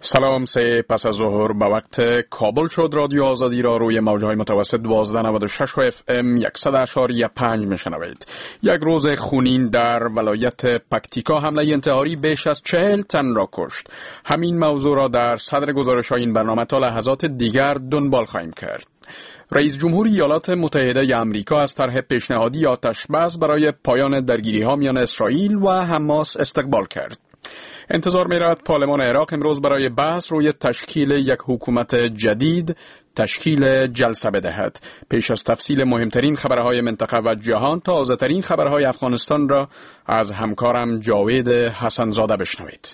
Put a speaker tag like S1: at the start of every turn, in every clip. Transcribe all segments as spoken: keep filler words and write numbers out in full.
S1: سلام، سه پس از ظهر به وقت کابل شد. رادیو آزادی را روی موجهای متوسط دوازده نود و شش و اف ام صد اشاری پنج میشنوید. یک روز خونین در ولایت پکتیکا حمله انتحاری بیش از چهل تن را کشت. همین موضوع را در صدر گزارش های این برنامه تا لحظات دیگر دنبال خواهیم کرد. رئیس جمهور ایالات متحده آمریکا از طرح پیشنهادی آتش بس برای پایان درگیری ها میان اسرائیل و حماس استقبال کرد. انتظار می رود پارلمان عراق امروز برای بحث روی تشکیل یک حکومت جدید تشکیل جلسه بدهد. پیش از تفصیل مهمترین خبرهای منطقه و جهان، تازه ترین خبرهای افغانستان را از همکارم جاوید حسنزاده بشنوید.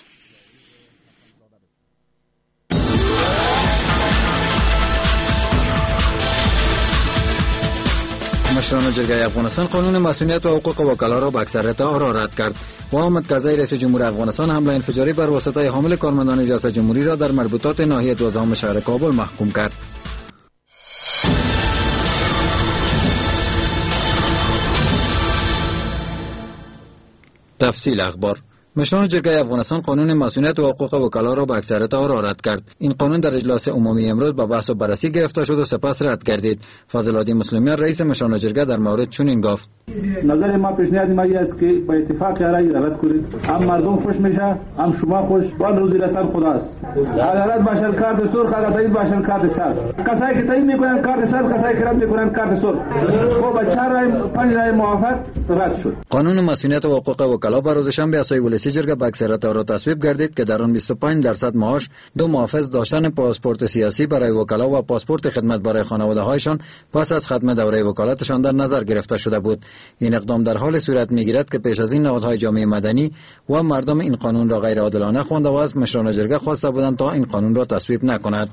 S2: مشران جرگه افغانستان قانون مسئولیت و حقوق وکلا را به اکثریت آرا رد کرد. و حامد کرزی رئیس جمهور افغانستان حمله انفجاری بر واسطه حامل کارمندان ریاست جمهوری را در مربوطات ناحیه دوازدهم شهر کابل محکوم کرد. تفصیل اخبار. مشران جرگه افغانستان قانون مسئولیت و حقوق وکلا را به اکثریت آرا رد کرد. این قانون در اجلاس عمومی امروز به بحث و بررسی گرفته شد و سپس رد گردید. فضل العادی مسلمیان رئیس مشران جرگه در مورد چنین گفت:
S3: نظر ما پیشنهاد ما است که با اتفاق رای رد کنید. هم مردم خوش میشه، هم شما خوش. وان روزی رسان خداست. عدالت باشد کارت سرخ، عدالت باشد کارت سبز. کسایی که تایید میکنن کارت سبز، کسایی که رد میکنن کارت سرخ. خب با چهار رای پنج رای موافق رد شد.
S2: قانون مسئولیت و حقوق وکلا بر روز شنبه اساسی ولسی جرگه به اکثریت آرا تصویب گردید که در آن بیست و پنج درصد معاش، دو محافظ، داشتن پاسپورت سیاسی برای وکلا و پاسپورت خدمت برای خانواده هایشان پس از ختم دوره وکالتشان در نظر گرفته شده بود. این اقدام در حال صورت میگیرد که پیش از این نهادهای جامعه مدنی و مردم این قانون را غیر عادلانه خوانده و از مشران جرگه خواسته بودند تا این قانون را تصویب نکند.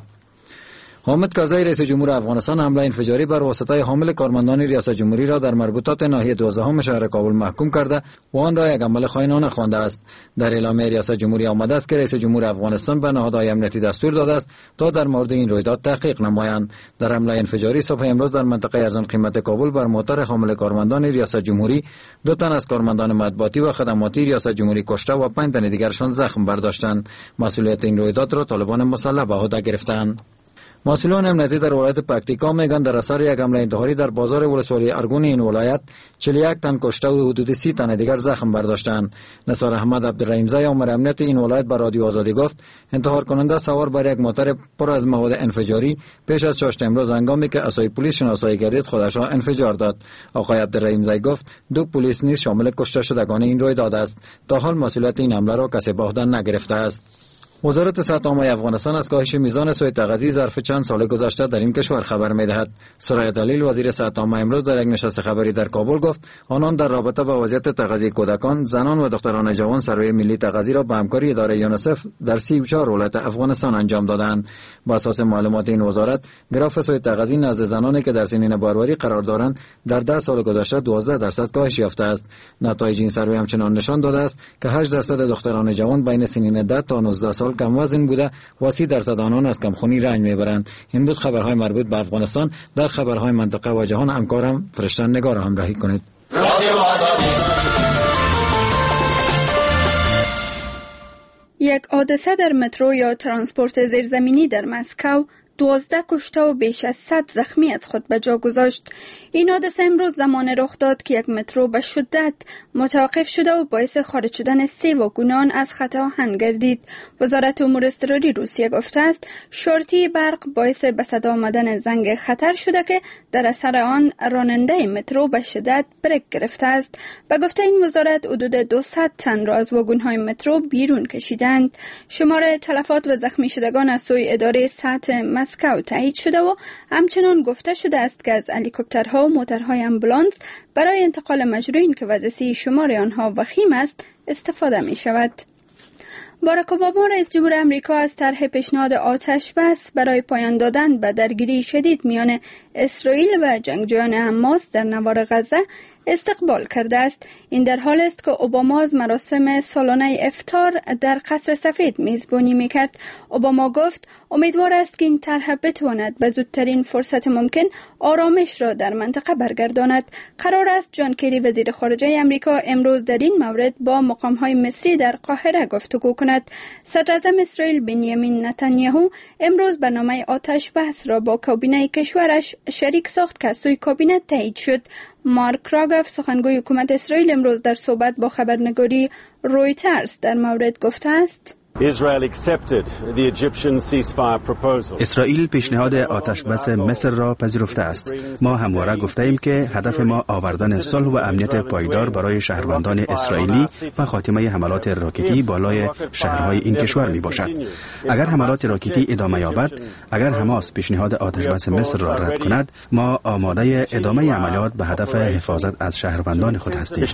S2: حامد کرزی رئیس جمهور افغانستان حمله انفجاری بر واسطه حامل کارمندان ریاست جمهوری را در مربوطات ناحیه دوازدهم شهر کابل محکوم کرده و آن را یک عمل خائنانه خوانده است. در اعلامیه ریاست جمهوری آمده است که رئیس جمهور افغانستان به نهادهای امنیتی دستور داده است تا در مورد این رویداد تحقیق نمایند. در حمله انفجاری صبح امروز در منطقه ارزان قیمت کابل بر موتر حامل کارمندان ریاست جمهوری دو تن از کارمندان مطبوعاتی و خدماتی ریاست جمهوری کشته و پنج تن دیگرشان زخم برداشتند. مسئولیت این رویداد را طالبان مسلح به عهده گرفتند. مسئولان امنیتی در ولایت پکتیکا میگن در اثر یک حمله انتحاری در بازار ولسوالی ارگون این ولایت چهل و یک تن کشته و حدود سی تن دیگر زخم برداشتند. نثار احمد عبدالرحیمزی امور امنیت این ولایت به رادیو آزادی گفت انتحار کننده سوار بر یک موتر پر از مواد انفجاری پیش از چاشت امروز هنگامی که اسای پلیس شناسایی گردید خودش را انفجار داد. آقای عبدالرحیمزی گفت دو پلیس نیز شامل کشته شدگان این رویداد است. تا حال مسئولیت این حمله را کسی به عهده نگرفته است. وزارت صحت عامه افغانستان از کاهش میزان سوء تغذیه ظرف چند سال گذشته در این کشور خبر می‌دهد. سرای دلیل وزیر صحت عامه امروز در یک نشست خبری در کابل گفت آنان در رابطه با وضعیت تغذیه کودکان، زنان و دختران جوان سروی ملی تغذیه را به همکاری اداره یونیسف در سی و چهار ولایت افغانستان انجام دادند. بر اساس معلومات این وزارت، گراف سوء تغذیه نزد زنانی که در سنین باروری قرار دارند در ده سال گذشته دوازده درصد کاهش یافته است. نتایج این سروی همچنان نشان داده است که هشت درصد دختران جوان بین سنین ده تا نوزده سال کم وزن بوده و سی درصد آنان از کمخونی رنج میبرند. این بود خبرهای مربوط به افغانستان. در خبرهای منطقه و جهان همکارم فرشتن نگار همراهی کنید.
S4: یک حادثه در مترو یا ترانسپورت زیرزمینی در مسکو دوازده کشته و بیش از صد زخمی از خود به جا گذاشت. این حادثه امروز زمان رخ داد که یک مترو به شدت متوقف شده و باعث خارج شدن سه واگنان از خط آهن گردید. وزارت امور اضطراری روسیه گفته است شارتی برق باعث به صدا آمدن زنگ خطر شده که در اثر آن راننده مترو به شدت بریک گرفته است. به گفته این وزارت حدود دویست تن را از واگن‌های مترو بیرون کشیدند. شمار تلفات و زخمی شدگان از سوی اداره سطح مسکو تایید شده و همچنان گفته شده است که از هلیکوپترها و موترهای آمبولانس برای انتقال مجروحین که وضعیت شمار آنها وخیم است استفاده می شود. باراک اوباما رئیس جمهور امریکا از طرح پیشنهاد آتش بس برای پایان دادن به درگیری شدید میان اسرائیل و جنگجویان حماس در نوار غزه استقبال کرده است. این در حال است که اوباما از مراسم سالانه افطار در قصر سفید میزبانی میکرد. اوباما گفت امیدوار است که این طرح بتواند به زودترین فرصت ممکن آرامش را در منطقه برگرداند. قرار است جان کری وزیر خارجه امریکا امروز در این مورد با مقام‌های مصری در قاهره گفتگو کند. صدر اعظم اسرائیل بنیامین نتانیاهو امروز برنامه آتش بس را با کابینه کشورش شریک ساخت که از سوی کابینه تایید شد. مارک راگف سخنگوی حکومت اسرائیل امروز در صحبت با خبرنگاری رویترز در مورد گفته است
S5: اسرائیل پیشنهاد آتش بس مصر را پذیرفته است. ما همواره گفته ایم که هدف ما آوردن صلح و امنیت پایدار برای شهروندان اسرائیلی و خاتمه حملات راکتی بالای شهرهای این کشور می باشد. اگر حملات راکتی ادامه یابد، اگر حماس پیشنهاد آتش بس مصر را رد کند، ما آماده ادامه عملیات به هدف حفاظت از شهروندان خود هستیم.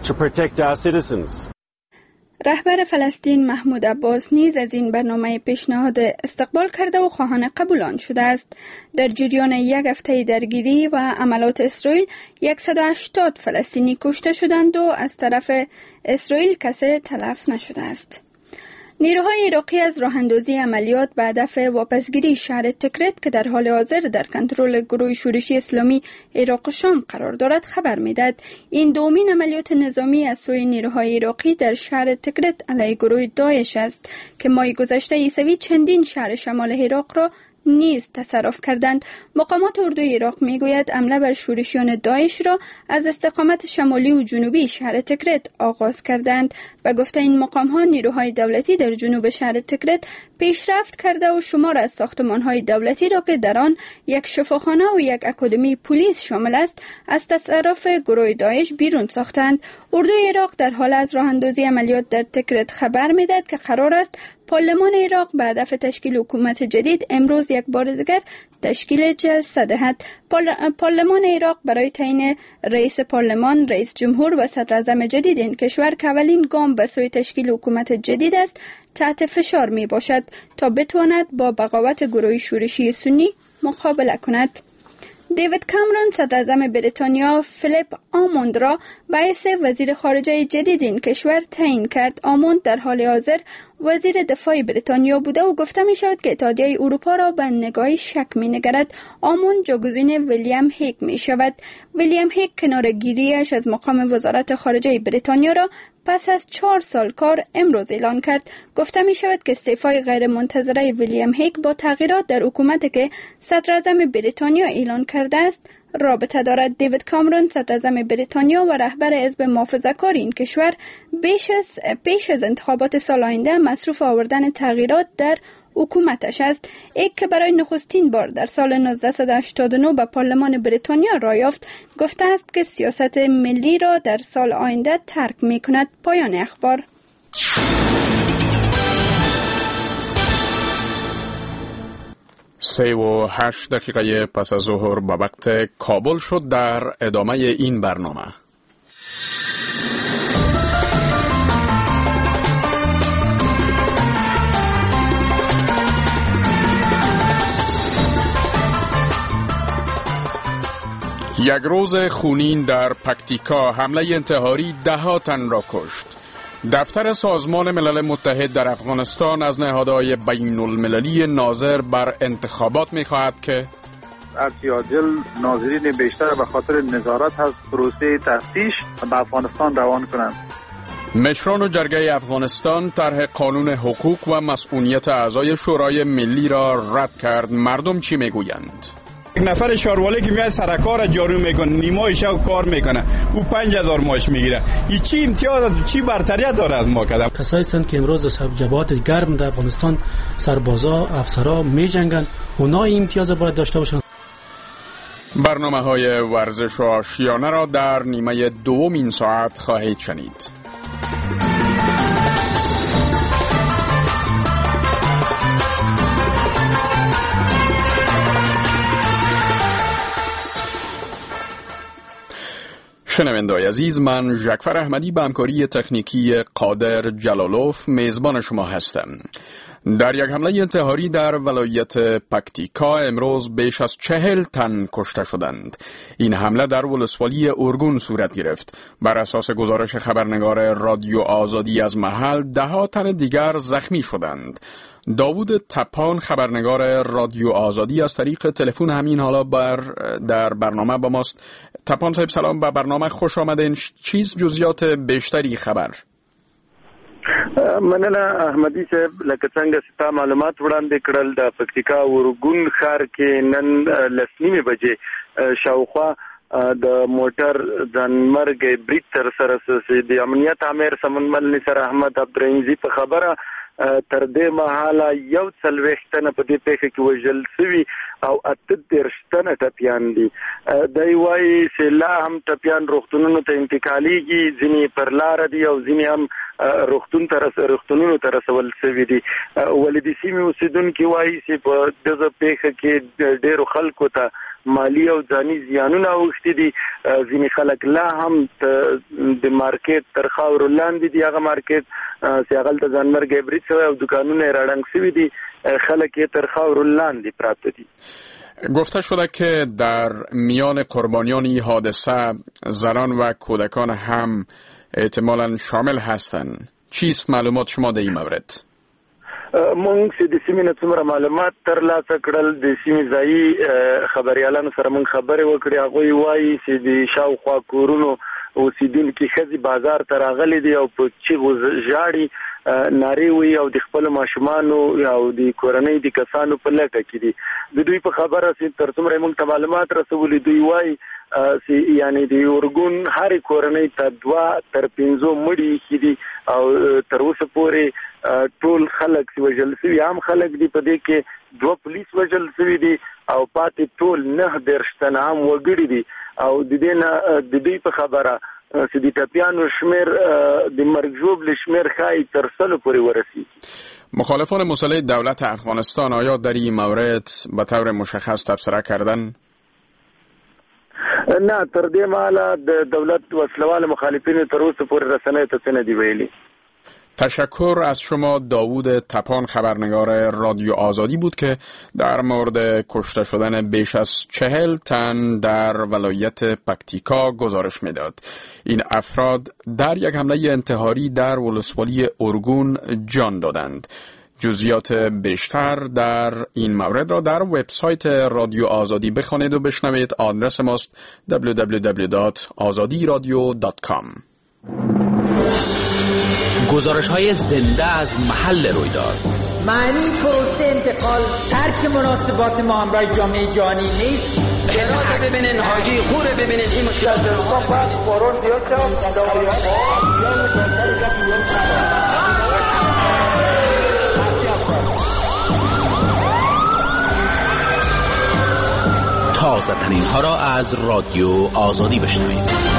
S4: رهبر فلسطین محمود عباس نیز از این برنامه پیشنهاد استقبال کرده و خواهان قبول آن شده است. در جریان یک هفته درگیری و عملات اسرائیل صد و هشتاد فلسطینی کشته شدند و از طرف اسرائیل کسی تلف نشده است. نیروهای عراقی از راه اندازی عملیات به هدف واپسگیری شهر تکرت که در حال حاضر در کنترل گروه شورشی اسلامی عراق و شام قرار دارد خبر می‌دهد. این دومین عملیات نظامی از سوی نیروهای عراقی در شهر تکرت علیه گروه داعش است که ماه گذشته عیسوی چندین شهر شمال عراق را نیز تصرف کردند. مقامات اردوی عراق میگوید حمله بر شورشیان داعش را از استقامت شمالی و جنوبی شهر تکرت آغاز کردند. به گفته این مقام‌ها نیروهای دولتی در جنوب شهر تکرت پیشرفت کرده و شمار از ساختمان‌های دولتی را که در آن یک شفاخانه و یک اکادمی پلیس شامل است از تصرف گروه داعش بیرون ساختند. اردوی عراق در حال از راه اندازی عملیات در تکرت خبر می‌دهد که قرار است پارلمان عراق به هدف تشکیل حکومت جدید امروز یک بار دیگر تشکیل جلسه دهد. پارلمان عراق برای تعیین رئیس پارلمان، رئیس جمهور و صدر اعظم جدید این کشور که اولین گام به سوی تشکیل حکومت جدید است تحت فشار می باشد تا بتواند با بغاوت گروه شورشی سنی مقابله کند. دیوید کامرون صدر اعظم بریتانیا فیلیپ آموند را به حیث وزیر خارجه جدید این کشور تعیین کرد. آموند در حال حاضر وزیر دفاع بریتانیا بوده و گفته می شود که اتحادیه اروپا را به نگاه شک می نگرد. آموند جاگزین ویلیام هیگ می شود. ویلیام هیگ کناره‌گیریش از مقام وزارت خارجه بریتانیا را پس از چهار سال کار امروز اعلان کرد. گفته می شود که استعفای غیر منتظره ویلیام هیگ با تغییرات در حکومت که صدر اعظم بریتانیا اعلان کرده است رابطه دارد. دیوید کامرون صدر اعظم بریتانیا و رهبر حزب محافظه‌کار این کشور پیش از پیش از انتخابات سال آینده مصروف آوردن تغییرات در حکومتش است. ایک که برای نخستین بار در سال نوزده هشتاد و نه به پارلمان بریتانیا رای یافت گفته است که سیاست ملی را در سال آینده ترک می کند. پایان اخبار.
S1: سه و هشت دقیقه پس از ظهر به وقت کابل شد. در ادامه این برنامه یک روز خونین در پکتیکا حمله انتحاری ده ها تن را کشت. دفتر سازمان ملل متحد در افغانستان از نهادهای بین المللی ناظر بر انتخابات می خواهد که
S6: ارتیاجل ناظرین بیشتر به خاطر نظارت از پروسه تفتیش به افغانستان روان کنند.
S1: مشران و جرگه افغانستان طرح قانون حقوق و مسئولیت اعضای شورای ملی را رد کرد. مردم چی می گویند؟
S7: یک نفر شارواله که میاد سرکار جارو میکنه نیمای شب کار میکنه او پنج هزار ماش میگیره. این چی امتیاز چی برتریت داره از ما کدام؟
S8: کسایی هستند که امروز از جبهات گرم در افغانستان سربازا افسرا میجنگند اونا این امتیاز باید داشته باشند.
S1: برنامه های ورزش و آشیانه را در نیمه دوم این ساعت خواهید شنید. شنونده‌های عزیز، من ژکفر احمدی به همکاری تکنیکی قادر جلالوف میزبان شما هستم. در یک حمله انتحاری در ولایت پکتیکا امروز بیش از چهل تن کشته شدند. این حمله در ولسوالی اورگون صورت گرفت. بر اساس گزارش خبرنگار رادیو آزادی از محل، ده ها تن دیگر زخمی شدند. داوود تپان خبرنگار رادیو آزادی از طریق تلفن همین حالا بر در برنامه با ماست. تپان صاحب سلام، به برنامه خوش آمدین. چیز جزئیات بیشتری خبر؟
S9: مننه احمدی صاحب، لکه څنګه چې تا معلومات وړاندې کړل د پکتیکا اورګون ښار کې نن لس نیمې بجې شاوخوا د موټر ځانمرګ برید ترسره شو. د امنیت امیر سمنمل نصر احمد عبدالرحیمزي په خبره تر دې مهاله یو څلوېښت تنه په دې پیښه کې وژل شوي او اته دېرش تنه ټپیان دي. دی وایي چې لا هم ټپیان روغتونونو ته انتقالیږي، ځینې پر لاره دي او ځینې هم روغتون ته روغتونونو ته رسول شوي دي. ولې د سیمې اوسېدونکي وایي چې په دغه پیښه کې ډېرو خلکو ته مالی او ځاني زیانونه اوښتي دي. ځینې خلک لا هم د مارکیټ تر خاورو لاندې دي. هغه مارکیټ چې هغلته ځانمرګی برید شوی او دوکانونه یې راړنګ شوي دي، خلک یې تر خاورو لاندې پراته دي.
S1: گفته شده که در میان قربانیان این حادثه زنان و کودکان هم احتمالاً شامل هستند. چیست معلومات شما در این مورد؟
S9: مونږ چې د سیمې نه څومره معلومات ترلاسه کړل، د سیمې ځایي خبریالانو سره مونږ خبرې وکړې. هغوی وایي چې د شاوخوا کورونو اوسېدونکي ښځې بازار ته راغلي دي او په چیغو ژاړي، نارې وایي او د خپلو ماشومانو او د کورنۍ د کسانو په لټه کې دي. د دوی په خبره چې تر څومره مونږ ته معلومات رسولي، دوی وایي چې یعنی د اورګون هرې کورنۍ ته دوه تر پنځو مړي ایښي دي او تر اوسه پورې ټول خلک چې وژل شوي عام خلک دي، په دې کې دوه پولیس وژل شوي دي او پاتې ټول نه دېرش تنه عام وګړي دي. او د دې نه د دوی په خبره چې د ټپیانو شمېر د مرګ ژوبلې شمېر ښایي تر سلو پورې ورسیږي.
S1: مخالفان مسلح دولت افغانستان آیا در این مورد به طور مشخص تبصره کردن؟
S9: نه، تر دې مهاله د دولت وسلوال مخالفینو تر اوسه پورې رسنیو ته څه نه دي ویلي.
S1: تشکر از شما. داوود تپان خبرنگار رادیو آزادی بود که در مورد کشته شدن بیش از چهل تن در ولایت پکتیکا گزارش میداد. این افراد در یک حمله انتحاری در ولسوالی اورگون جان دادند. جزئیات بیشتر در این مورد را در وبسایت رادیو آزادی بخوانید و بشنوید. آدرس ماست دبلیو دبلیو دبلیو دات آزادی رادیو دات کام.
S10: گزارش های زنده از محل رویداد.
S11: معنی پروسه انتقال ترک مناسبات ما همراه جامعه جهانی نیست.
S12: اراده ببینین، حاجی خوره ببینین، این مشکلات
S10: تازه ترین ها را از رادیو آزادی بشنوید.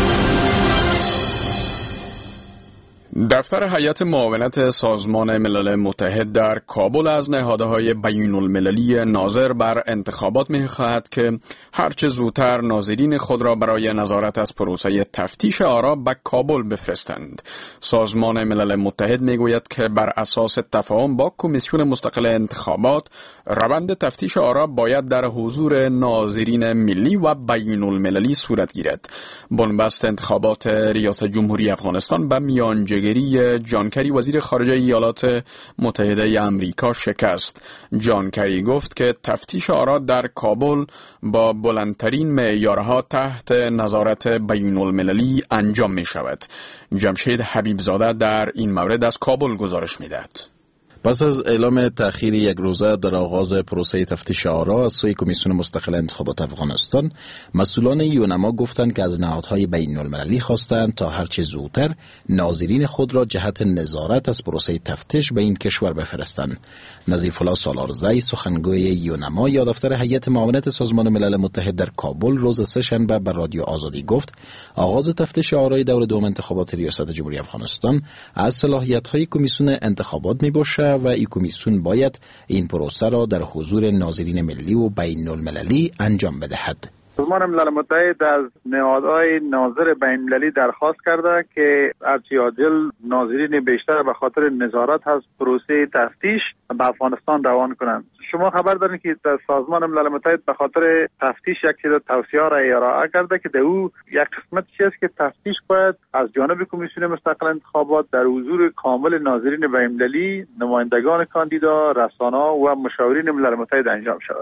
S1: دفتر هیئت معاونت سازمان ملل متحد در کابل از نهادهای بین المللی ناظر بر انتخابات می‌خواهد که هرچه زودتر ناظرین خود را برای نظارت از پروسه تفتیش آرا به کابل بفرستند. سازمان ملل متحد میگوید که بر اساس تفاهم با کمیسیون مستقل انتخابات، روند تفتیش آرا باید در حضور ناظرین ملی و بین المللی صورت گیرد. بنبست انتخابات ریاست جمهوری افغانستان به میانجیگری جان کری وزیر خارجه ایالات متحده آمریکا شکست. جان کری گفت که تفتیش آرا در کابل با بلندترین معیارها تحت نظارت بین المللی انجام می شود. جمشید حبیبزاده در این مورد از کابل گزارش می دهد.
S13: پس از اعلام تأخیر یک روزه در آغاز پروسه تفتیش آرا از سوی کمیسیون مستقل انتخابات افغانستان، مسئولان یونما گفتند که از نهادهای بین المللی خواستند تا هرچه زودتر ناظرین خود را جهت نظارت از پروسه تفتیش به این کشور بفرستند. نظیف الله سالارزی سخنگوی یونما یا دفتر هیئت معاونت سازمان ملل متحد در کابل روز سه‌شنبه بر رادیو آزادی گفت آغاز تفتیش آرای دور دوم انتخابات ریاست جمهوری افغانستان از صلاحیت‌های کمیسیون انتخابات می‌باشد و این کمیسیون باید این پروسه را در حضور ناظرین ملی و بین المللی انجام بدهد.
S6: سازمان ملل متحد از نهادهای ناظر بین‌المللی درخواست کرده که هرچی عاجل ناظرین بیشتر به خاطر نظارت از پروسه تفتیش به افغانستان روان کنند. شما خبر دارید که سازمان ملل متحد به خاطر تفتیش یک چیز توصیه را ارائه کرده که در او یک قسمت چیزی که تفتیش باید از جانب کمیسیون مستقل انتخابات در حضور کامل ناظرین بین‌المللی، نمایندگان کاندیدا، رسانه‌ها و مشاورین ملل متحد انجام شود.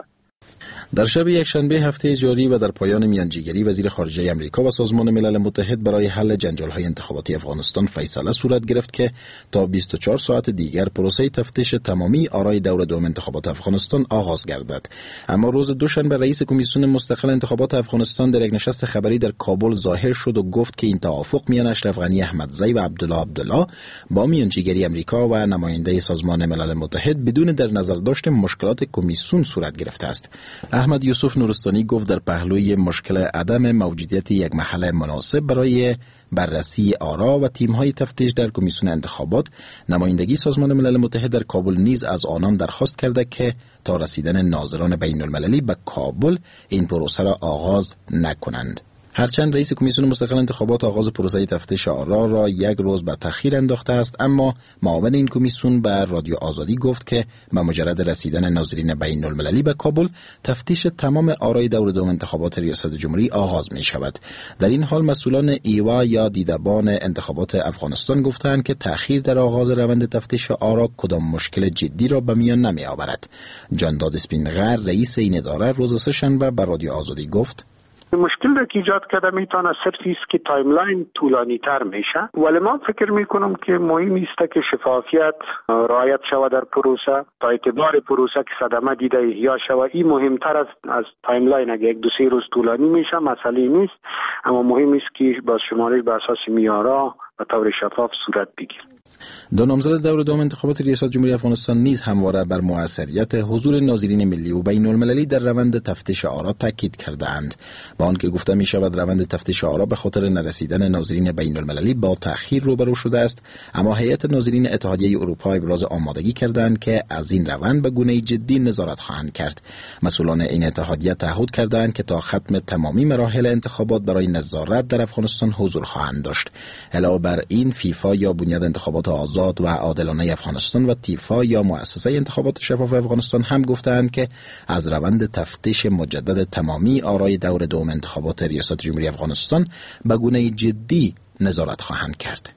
S13: در شب یکشنبه هفته جاری و در پایان میانجیگری وزیر خارجه آمریکا و سازمان ملل متحد برای حل جنجال‌های انتخاباتی افغانستان فیصله صورت گرفت که تا بیست و چهار ساعت دیگر پروسه تفتیش تمامی آرای دور دوم انتخابات افغانستان آغاز گردد. اما روز دوشنبه رئیس کمیسیون مستقل انتخابات افغانستان در یک نشست خبری در کابل ظاهر شد و گفت که این توافق میان اشرف غنی احمدزی و عبدالله عبدالله با میانجیگری آمریکا و نماینده سازمان ملل متحد بدون در نظر داشت مشکلات کمیسیون صورت گرفته است. احمد یوسف نورستانی گفت در پهلوی مشکل عدم موجودیت یک محل مناسب برای بررسی آرا و تیم‌های تفتیش در کمیسیون انتخابات، نمایندگی سازمان ملل متحد در کابل نیز از آنان درخواست کرده که تا رسیدن ناظران بین‌المللی به کابل این پروسه را آغاز نکنند. هرچند رئیس کمیسیون مستقل انتخابات آغاز پروسه تفتیش آرا را یک روز به تأخیر انداخته است، اما معاون این کمیسیون به رادیو آزادی گفت که به مجرد رسیدن ناظرین بین المللی به کابل تفتیش تمام آرای دور دوم انتخابات ریاست جمهوری آغاز می شود. در این حال مسئولان ایوا یا دیدبان انتخابات افغانستان گفتند که تأخیر در آغاز روند تفتیش آرا کدام مشکل جدی را به میان نمی آورد. جانداد اسپینغر رئیس این اداره روز سه‌شنبه به رادیو آزادی گفت
S14: مشکل را که ایجاد کرده میتونه صرفی است که تایملاین طولانی تر میشه، ولی من فکر میکنم که مهم است که شفافیت رعایت شود در پروسه تا اعتبار پروسه که صدمه دیده احیا شود. این مهمتر از از تایملاین. اگه یک دو سه روز طولانی میشه مسئله نیست، اما مهم است که با شمارش بر اساس معیارها و طور شفاف صورت بگیرد.
S13: دو نامزد دور دوم انتخابات ریاست جمهوری افغانستان نیز همواره بر موثریت حضور ناظرین ملی و بین المللی در روند تفتیش آرا تاکید کرده‌اند. با آنکه گفته می شود روند تفتیش آرا به خاطر نرسیدن ناظرین بین المللی با تأخیر روبرو شده است، اما هیئت ناظرین اتحادیه اروپا ابراز آمادگی کردند که از این روند به گونه جدی نظارت خواهند کرد. مسئولان این اتحادیه تعهد کردند که تا ختم تمامی مراحل انتخابات برای نظارت در افغانستان حضور خواهند داشت. علاوه بر این فیفا یا بنیاد انتخابات آزاد و عادلانه افغانستان و تیفا یا مؤسسه انتخابات شفاف افغانستان هم گفتند که از روند تفتیش مجدد تمامی آرای دور دوم انتخابات ریاست جمهوری افغانستان به گونه جدی نظارت خواهند کرد.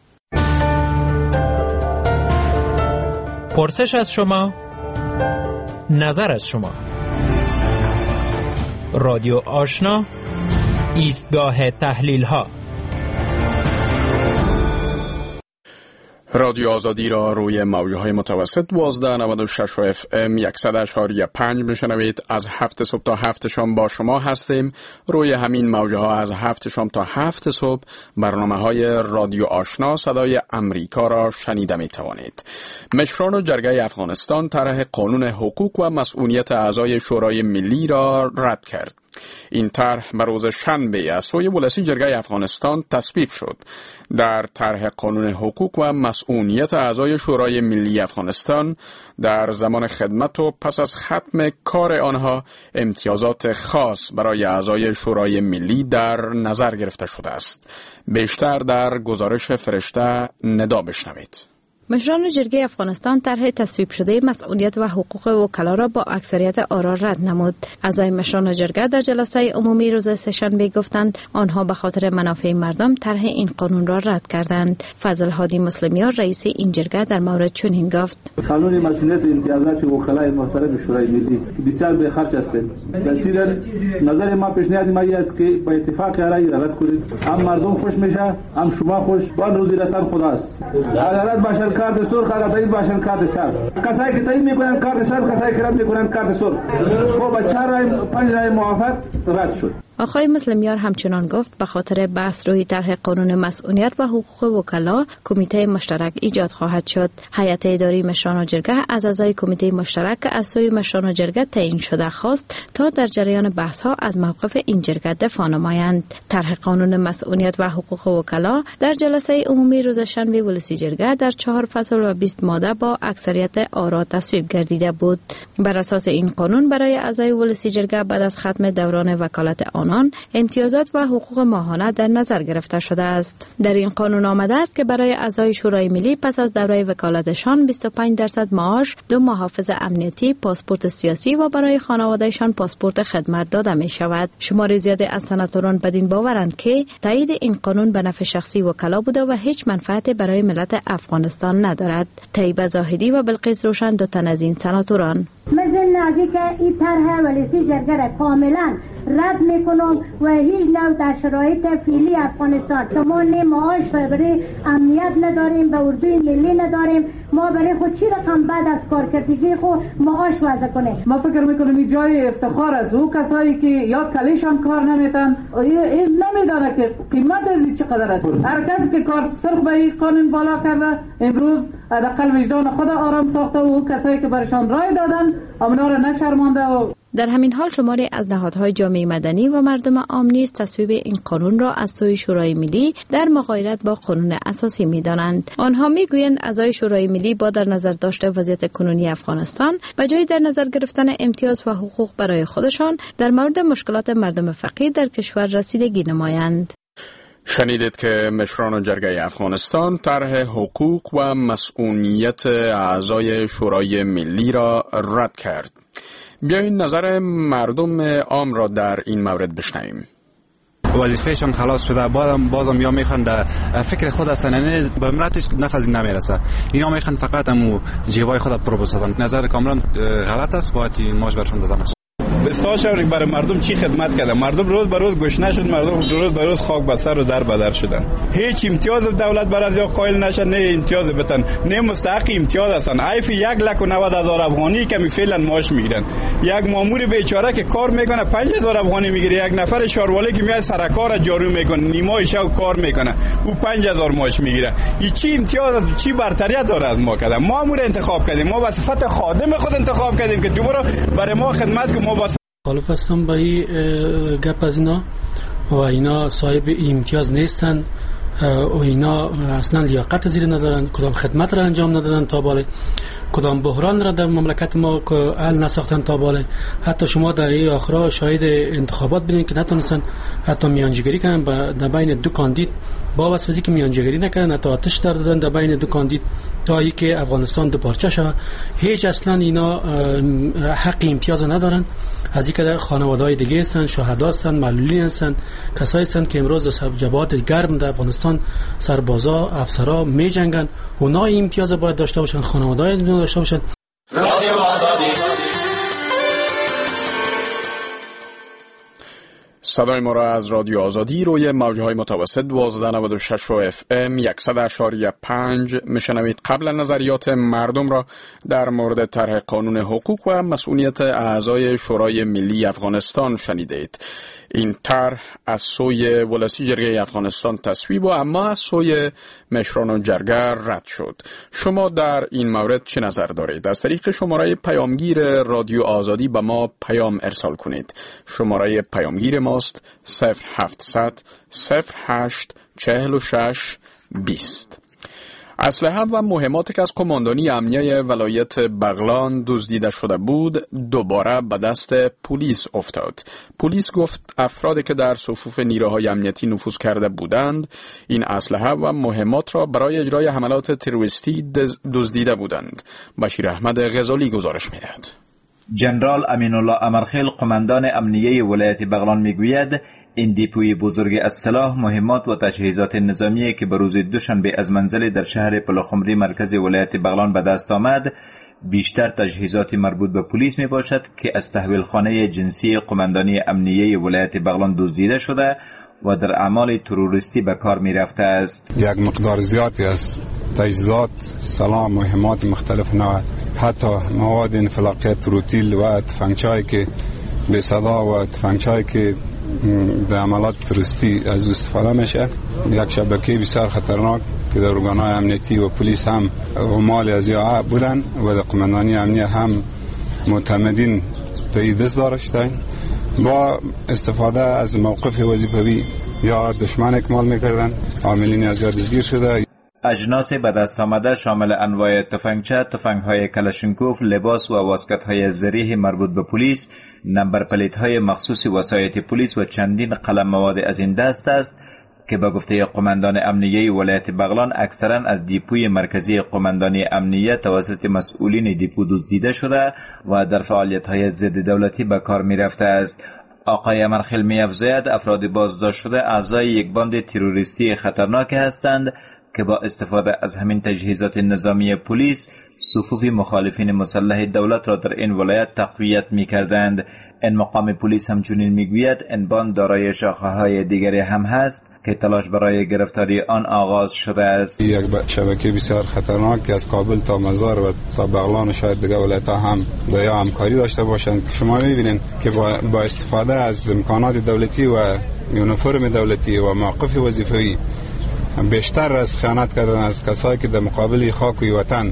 S15: پرسش از شما، نظر از شما. رادیو آشنا، ایستگاه تحلیل ها.
S1: رادیو آزادی را روی موجهای متوسط دوازده نود و شش و اف ام صد اشاری پنج میشنوید. از هفت صبح تا هفت شام با شما هستیم. روی همین موجها از هفت شام تا هفت صبح برنامه های رادیو آشنا صدای امریکا را شنیده می توانید. مشران و جرگه افغانستان طرح قانون حقوق و مسئولیت اعضای شورای ملی را رد کرد. این طرح به روز شنبه از سوی ولسی جرگه افغانستان تصویب شد. در طرح قانون حقوق و مسئولیت اعضای شورای ملی افغانستان در زمان خدمت و پس از ختم کار آنها امتیازات خاص برای اعضای شورای ملی در نظر گرفته شده است. بیشتر در گزارش فرشته ندا بشنوید.
S16: مشران جرگه افغانستان طرح تصویب شده مسئولیت و حقوق وکلا را با اکثریت آرا رد نمود. اعضای مشران جرگه در جلسه عمومی روز سه‌شنبه گفتند آنها به خاطر منافع مردم طرح این قانون را رد کردند. فضل هادی مسلمیان رئیس این جرگه در مورد چنین گفت:
S3: قانون مسئولیت و امتیازات وکلای محترم شورای ملی بسیار به خرج است. بسیار نظر ما پیشنهاد ما است که با اتفاق رای رد کنید. هم مردم خوش میشه، هم شما خوش. با روزی رسان خداست. عدالت باشه کارت سرخ، عدالت باشه کارت سبز. کسایی که تایید میکنن کارت سبز، کسایی که رد میکنن کارت سرخ. خب با چهار رای پنج رای موافق رد شد.
S16: آقای مسلمیار همچنان گفت به خاطر بحث روی طرح قانون مسئولیت و حقوق وکلا کمیته مشترک ایجاد خواهد شد. هیئت اداری مشران و جرگه از اعضای کمیته مشترک از سوی مشران و جرگه تعیین شده خواست تا در جریان بحث ها از موقف این جرگه دفاع نمایند. طرح قانون مسئولیت و حقوق وکلا در جلسه عمومی روز شنبه ولسی جرگه در چهار فصل و بیست ماده با اکثریت آرا تصویب گردیده بود. بر اساس این قانون برای اعضای ولسی جرگه بعد از ختم دوران وکالت آنان امتیازات و حقوق ماهانه در نظر گرفته شده است. در این قانون آمده است که برای اعضای شورای ملی پس از دوره وکالتشان بیست و پنج درصد معاش، دو محافظ امنیتی، پاسپورت سیاسی و برای خانوادهشان پاسپورت خدمت داده می شود. شمار زیادی از سناتوران بدین باورند که تایید این قانون به نفع شخصی وکلا بوده و هیچ منفعتی برای ملت افغانستان ندارد. طیبه زاهدی و بلقیس روشن دو تن از این سناتوران
S17: مثل ناگی که این طرح ولسی جرگه را کاملا رد میکنم و هیچ نوع در شرایط فعلی افغانستان که ما نه معاش برای امنیت نداریم، به اردوی ملی نداریم، ما برای خود چی رقم بعد از کارکردگی خود معاش وضع کنیم.
S3: ما فکر میکنم این جای افتخار است. او کسایی که یا کلیشان کار نمیتن این نمیدانه که قیمت از این چقدر است. هر کسی که کار سرخ به این قانون بالا کرده امروز حداقل وجدان خود آرام ساخته و او کسایی که برشان رای دادن امنا را نشرمانده. و
S16: در همین حال شماری از نهادهای جامعه مدنی و مردم عام نیز تصویب این قانون را از سوی شورای ملی در مغایرت با قانون اساسی می‌دانند. آنها می‌گویند اعضای شورای ملی با در نظر داشته وضعیت کنونی افغانستان به جای در نظر گرفتن امتیاز و حقوق برای خودشان در مورد مشکلات مردم فقیر در کشور رسیدگی نمایند.
S1: شنیدید که مشران جرگه افغانستان طرح حقوق و مسئولیت اعضای شورای ملی را رد کرد. بیایید نظر مردم عام را در این مورد بشنویم.
S5: وظیفهشون خلاص شده، بعدم بازم یا میخوان در فکر خود هستن، یعنی به امرتش نفذی نمیرسه. اینا میخوان فقط همو جیبای خود پر بسازن. نظر کاملا غلط است، باید ماش برشون دادن است.
S7: ساشا برای مردم چی خدمت کرده؟ مردم روز به روز گشنه شد، مردم روز به روز خاک به سر و در بدر شدن. هیچ امتیاز دولت بر از یا قائل نشه، نه امتیاز بتن، نه مستحق امتیاز هستن. عیف یک لک و نود هزار افغانی که می فعلا معاش میگیرن. یک مامور بیچاره که کار میکنه پنج هزار افغانی میگیره. یک نفر شاروالی که میاد سرکار جارو میکنه، نیمای شب کار میکنه، او پنج هزار معاش میگیره. این چی امتیاز است؟ چی برتریت داره از ما کردن؟ مامور انتخاب کردیم، ما به صفت خادم خود انتخاب کردیم که دوباره برای ما خدمت کنه. ما
S8: مخالف هستم با این گپ از اینا و اینا صاحب امتیاز نیستن و اینا اصلا لیاقت زیر ندارن، کدام خدمت را انجام ندادن تا بالا، کدام بحران را در مملکت ما که حل نساختن تا بالا. حتی شما در این آخرا شاهد انتخابات بودین که نتونستن حتی میانجیگری کنن در بین دو کاندید، با واسه که میانجیگری نکردن، حتی آتش در دادن در بین دو کاندید تا ای که افغانستان دو پارچه شود. هیچ اصلا اینا حق امتیاز ندارن. از اینکه در خانواده‌های دیگه هستن، شهدا هستن، معلولین هستن، کسایی هستن که امروز در جبهات گرم در افغانستان سربازا، افسرا می جنگن. اونا امتیاز باید داشته باشن، خانواده‌های داشته باشن. رادیو آزادی.
S1: صدای ما را از رادیو آزادی روی موجهای متوسط دوازده نود و شش اف ام صد اشاریه پنج میشنوید. قبل نظریات مردم را در مورد طرح قانون حقوق و مسئولیت اعضای شورای ملی افغانستان شنیدید. این طرح از سوی ولسی جرگه افغانستان تصویب و اما از سوی مشران و جرگه رد شد. شما در این مورد چه نظر دارید؟ از طریق شماره پیامگیر رادیو آزادی به ما پیام ارسال کنید. شماره پیامگیر ماست صفر هفتصد صفر هشت چهل و شش بیست. اسلحه و مهماتی که از قماندانی امنیه ولایت بغلان دزدیده شده بود دوباره به دست پلیس افتاد. پلیس گفت افرادی که در صفوف نیروهای امنیتی نفوذ کرده بودند این اسلحه و مهمات را برای اجرای حملات تروریستی دزدیده بودند. بشیر احمد غزالی گزارش می‌دهد.
S18: جنرال امین الله امرخیل قماندان امنیه ولایت بغلان میگوید این دیپوی بزرگ از سلاح، مهمات و تجهیزات نظامی که به روز دوشنبه از منزل در شهر پلخمری مرکز ولایت بغلان به دست آمد بیشتر تجهیزات مربوط به پلیس می باشد که از تحویل خانه جنسی قماندانی امنیه ولایت بغلان دزدیده شده و در اعمال تروریستی به کار می رفته است.
S19: یک مقدار زیادی از تجهیزات سلاح، مهمات مختلف نوع، حتی مواد انفلاقی تروتیل و تفنگچه‌ای که به صدا و تفنگچه‌ای که در عملات تروریستی از استفاده میشه. یک شبکه بسیار خطرناک که در ارگان‌های امنیتی و پلیس هم عمال از یا بودن و در قماندانی امنیه هم معتمدین به دست داشتن. با استفاده از موقف وظیفوی یا دشمن اکمال میکردن. عاملین از یا دستگیر شده.
S18: اجناس به دست آمده شامل انواع تفنگچه، تفنگ‌های کلاشینکوف، لباس و واسکت‌های زریح مربوط به پلیس، نمبر پلیت‌های مخصوص وسایط پلیس و چندین قلم مواد از این دست است که به گفته قماندان امنیه ولایت بغلان اکثرا از دیپوی مرکزی قماندانی امنیه توسط مسئولین دیپو دزدیده شده و در فعالیت‌های ضد دولتی به کار می‌رفته است. آقای امرخیل می‌افزاید افراد بازداشت شده اعضای یک باند تروریستی خطرناک هستند که با استفاده از همین تجهیزات نظامی پلیس صفوف مخالفین مسلح دولت را در این ولایت تقویت می‌کردند. این مقام پلیس همچنین میگوید این باند دارای شاخه‌های دیگری هم هست که تلاش برای گرفتاری آن آغاز شده است.
S19: یک شبکه بسیار خطرناک که از کابل تا مزار و تا بغلان و شاید دیگر ولایت‌ها هم دایا همکاری داشته باشند. شما می‌بینید که با, با استفاده از امکانات دولتی و یونیفرم دولتی و موقف وظیفه‌ای بیشتر از خیانت کردن از کسایی که در مقابل خاک و وطن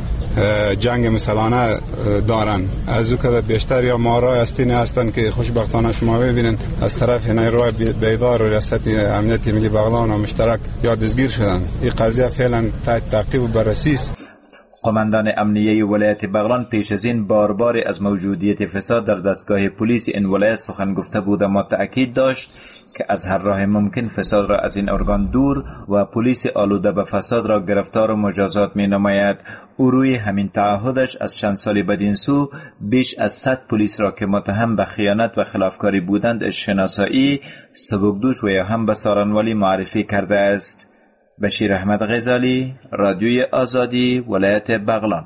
S19: جنگ مسلحانه دارن، از او که بیشتر یا مارای استینی هستند که خوشبختانه شما ببینید از طرف نیروهای بیدار و ریاست امنیتی ملی بغلان و مشترک یا دستگیر شدن. این قضیه فعلا تحت تعقیب و بررسی است.
S18: قماندان امنیه ولایت بغلان پیش از این بار بار از موجودیت فساد در دستگاه پلیس این ولایت سخن گفته بود، اما تأکید داشت که از هر راه ممکن فساد را از این ارگان دور و پلیس آلوده به فساد را گرفتار و مجازات می نماید. او روی همین تعهدش از چند سالی بدین سو بیش از صد پلیس را که متهم به خیانت و خلافکاری بودند شناسایی، سبکدوش و یا هم به سارنوالی معرفی کرده است. بشیر احمد غزالی، رادیوی آزادی، ولایت بغلان.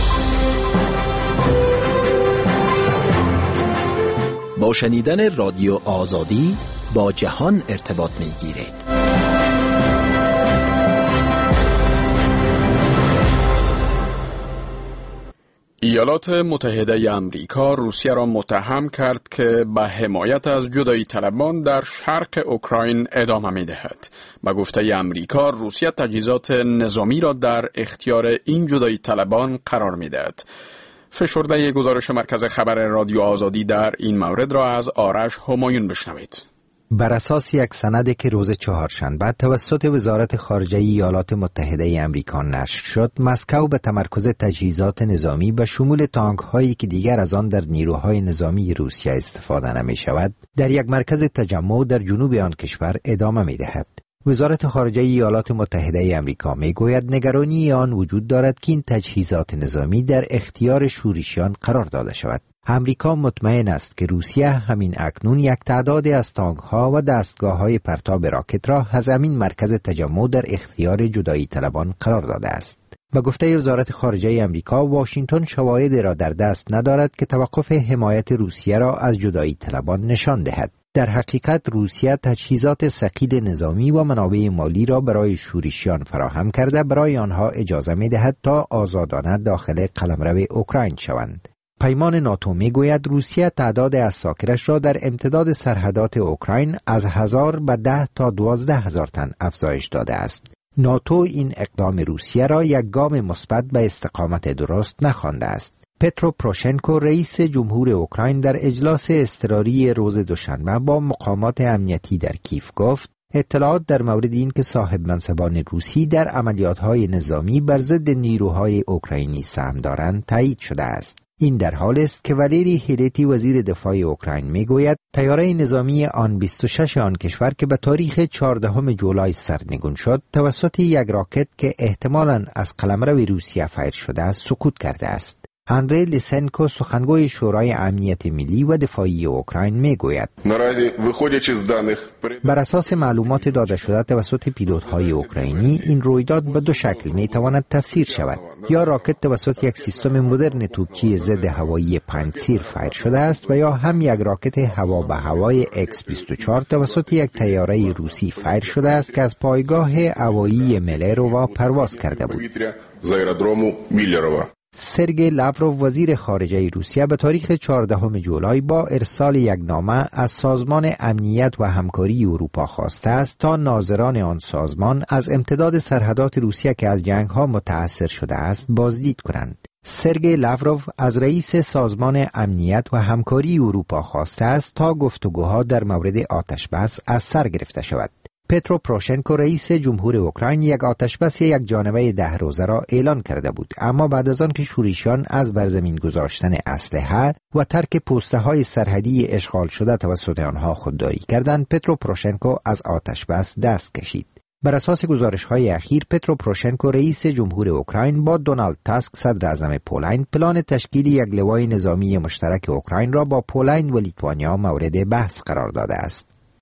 S13: با شنیدن رادیو آزادی با جهان ارتباط می گیرید.
S1: ایالات متحده امریکا روسیه را متهم کرد که به حمایت از جدایی طلبان در شرق اوکراین ادامه می دهد. به گفته امریکا روسیه تجهیزات نظامی را در اختیار این جدایی طلبان قرار می دهد. فشرده گزارش مرکز خبر رادیو آزادی در این مورد را از آرش همایون بشنوید.
S20: بر اساس یک سندی که روز چهارشنبه توسط وزارت خارجه ایالات متحده آمریکا نشر شد، مسکو به تمرکز تجهیزات نظامی به شمول تانک هایی که دیگر از آن در نیروهای نظامی روسیه استفاده نمی شود، در یک مرکز تجمع در جنوب آن کشور ادامه می دهد. وزارت خارجه ایالات متحده آمریکا می گوید نگرانی آن وجود دارد که این تجهیزات نظامی در اختیار شورشیان قرار داده شود. امریکا مطمئن است که روسیه همین اکنون یک تعدادی از تانک ها و دستگاه های پرتاب راکت را از همین مرکز تجمع در اختیار جدایی طلبان قرار داده است. به گفته وزارت خارجه امریکا، واشنگتن شواهدی را در دست ندارد که توقف حمایت روسیه را از جدایی طلبان نشان دهد. در حقیقت روسیه تجهیزات ثقیل نظامی و منابع مالی را برای شورشیان فراهم کرده برای آنها اجازه می دهد تا آزادانه داخل قلمرو اوکراین شوند. پیمان ناتو می گوید روسیه تعداد اساکرش را در امتداد سرحدات اوکراین از هزار به ده تا دوازده هزار تن افزایش داده است. ناتو این اقدام روسیه را یک گام مثبت به استقامت درست نخوانده است. پترو پروشنکو رئیس جمهور اوکراین در اجلاس اضطراری روز دوشنبه با مقامات امنیتی در کیف گفت اطلاعات در مورد این که صاحب منصبان روسی در عملیات‌های نظامی بر ضد نیروهای اوکراینی سهم دارند تایید شده است. این در حال است که والری هیلتی وزیر دفاع اوکراین میگوید طیاره نظامی آن بیست و شش آن کشور که به تاریخ چهاردهم جولای سرنگون شد توسط یک راکت که احتمالاً از قلمرو روسیه فایر شده است سقوط کرده است. اندری لیسنکو سخنگوی شورای امنیت ملی و دفاعی اوکراین میگوید بر اساس معلومات داده شده توسط پیلوت‌های اوکراینی این رویداد به دو شکل میتواند تفسیر شود. یا راکت توسط یک سیستم مدرن توپچی ضد هوایی پنج‌سیر فایر شده است و یا هم یک راکت هوا به هوای اکس بیست و چهار توسط یک طیاره روسی فایر شده است که از پایگاه هوایی ملرووا پرواز کرده بود. سرگئی لاوروف وزیر خارجه روسیه به تاریخ چهاردهم جولای با ارسال یک نامه از سازمان امنیت و همکاری اروپا خواسته است تا ناظران آن سازمان از امتداد سرحدات روسیه که از جنگ‌ها متأثر شده است بازدید کنند. سرگئی لاوروف از رئیس سازمان امنیت و همکاری اروپا خواسته است تا گفتگوها در مورد آتشبس از سر گرفته شود. پترو پروشنکو رئیس جمهور اوکراین یک آتشبس یک جانبه ده روزه را اعلان کرده بود، اما بعد از آن که شورشیان از بر زمین گذاشتن اسلحه و ترک پوسته های سرحدی اشغال شده توسط آنها خودداری کردند، پترو پروشنکو از آتشبس دست کشید. بر اساس گزارش‌های اخیر، پترو پروشنکو رئیس جمهور اوکراین با دونالد تاسک صدر اعظم پولند پلان تشکیل یک لوای نظامی مشترک اوکراین را با پولند و لیتوانیا مورد بحث قرار داده است.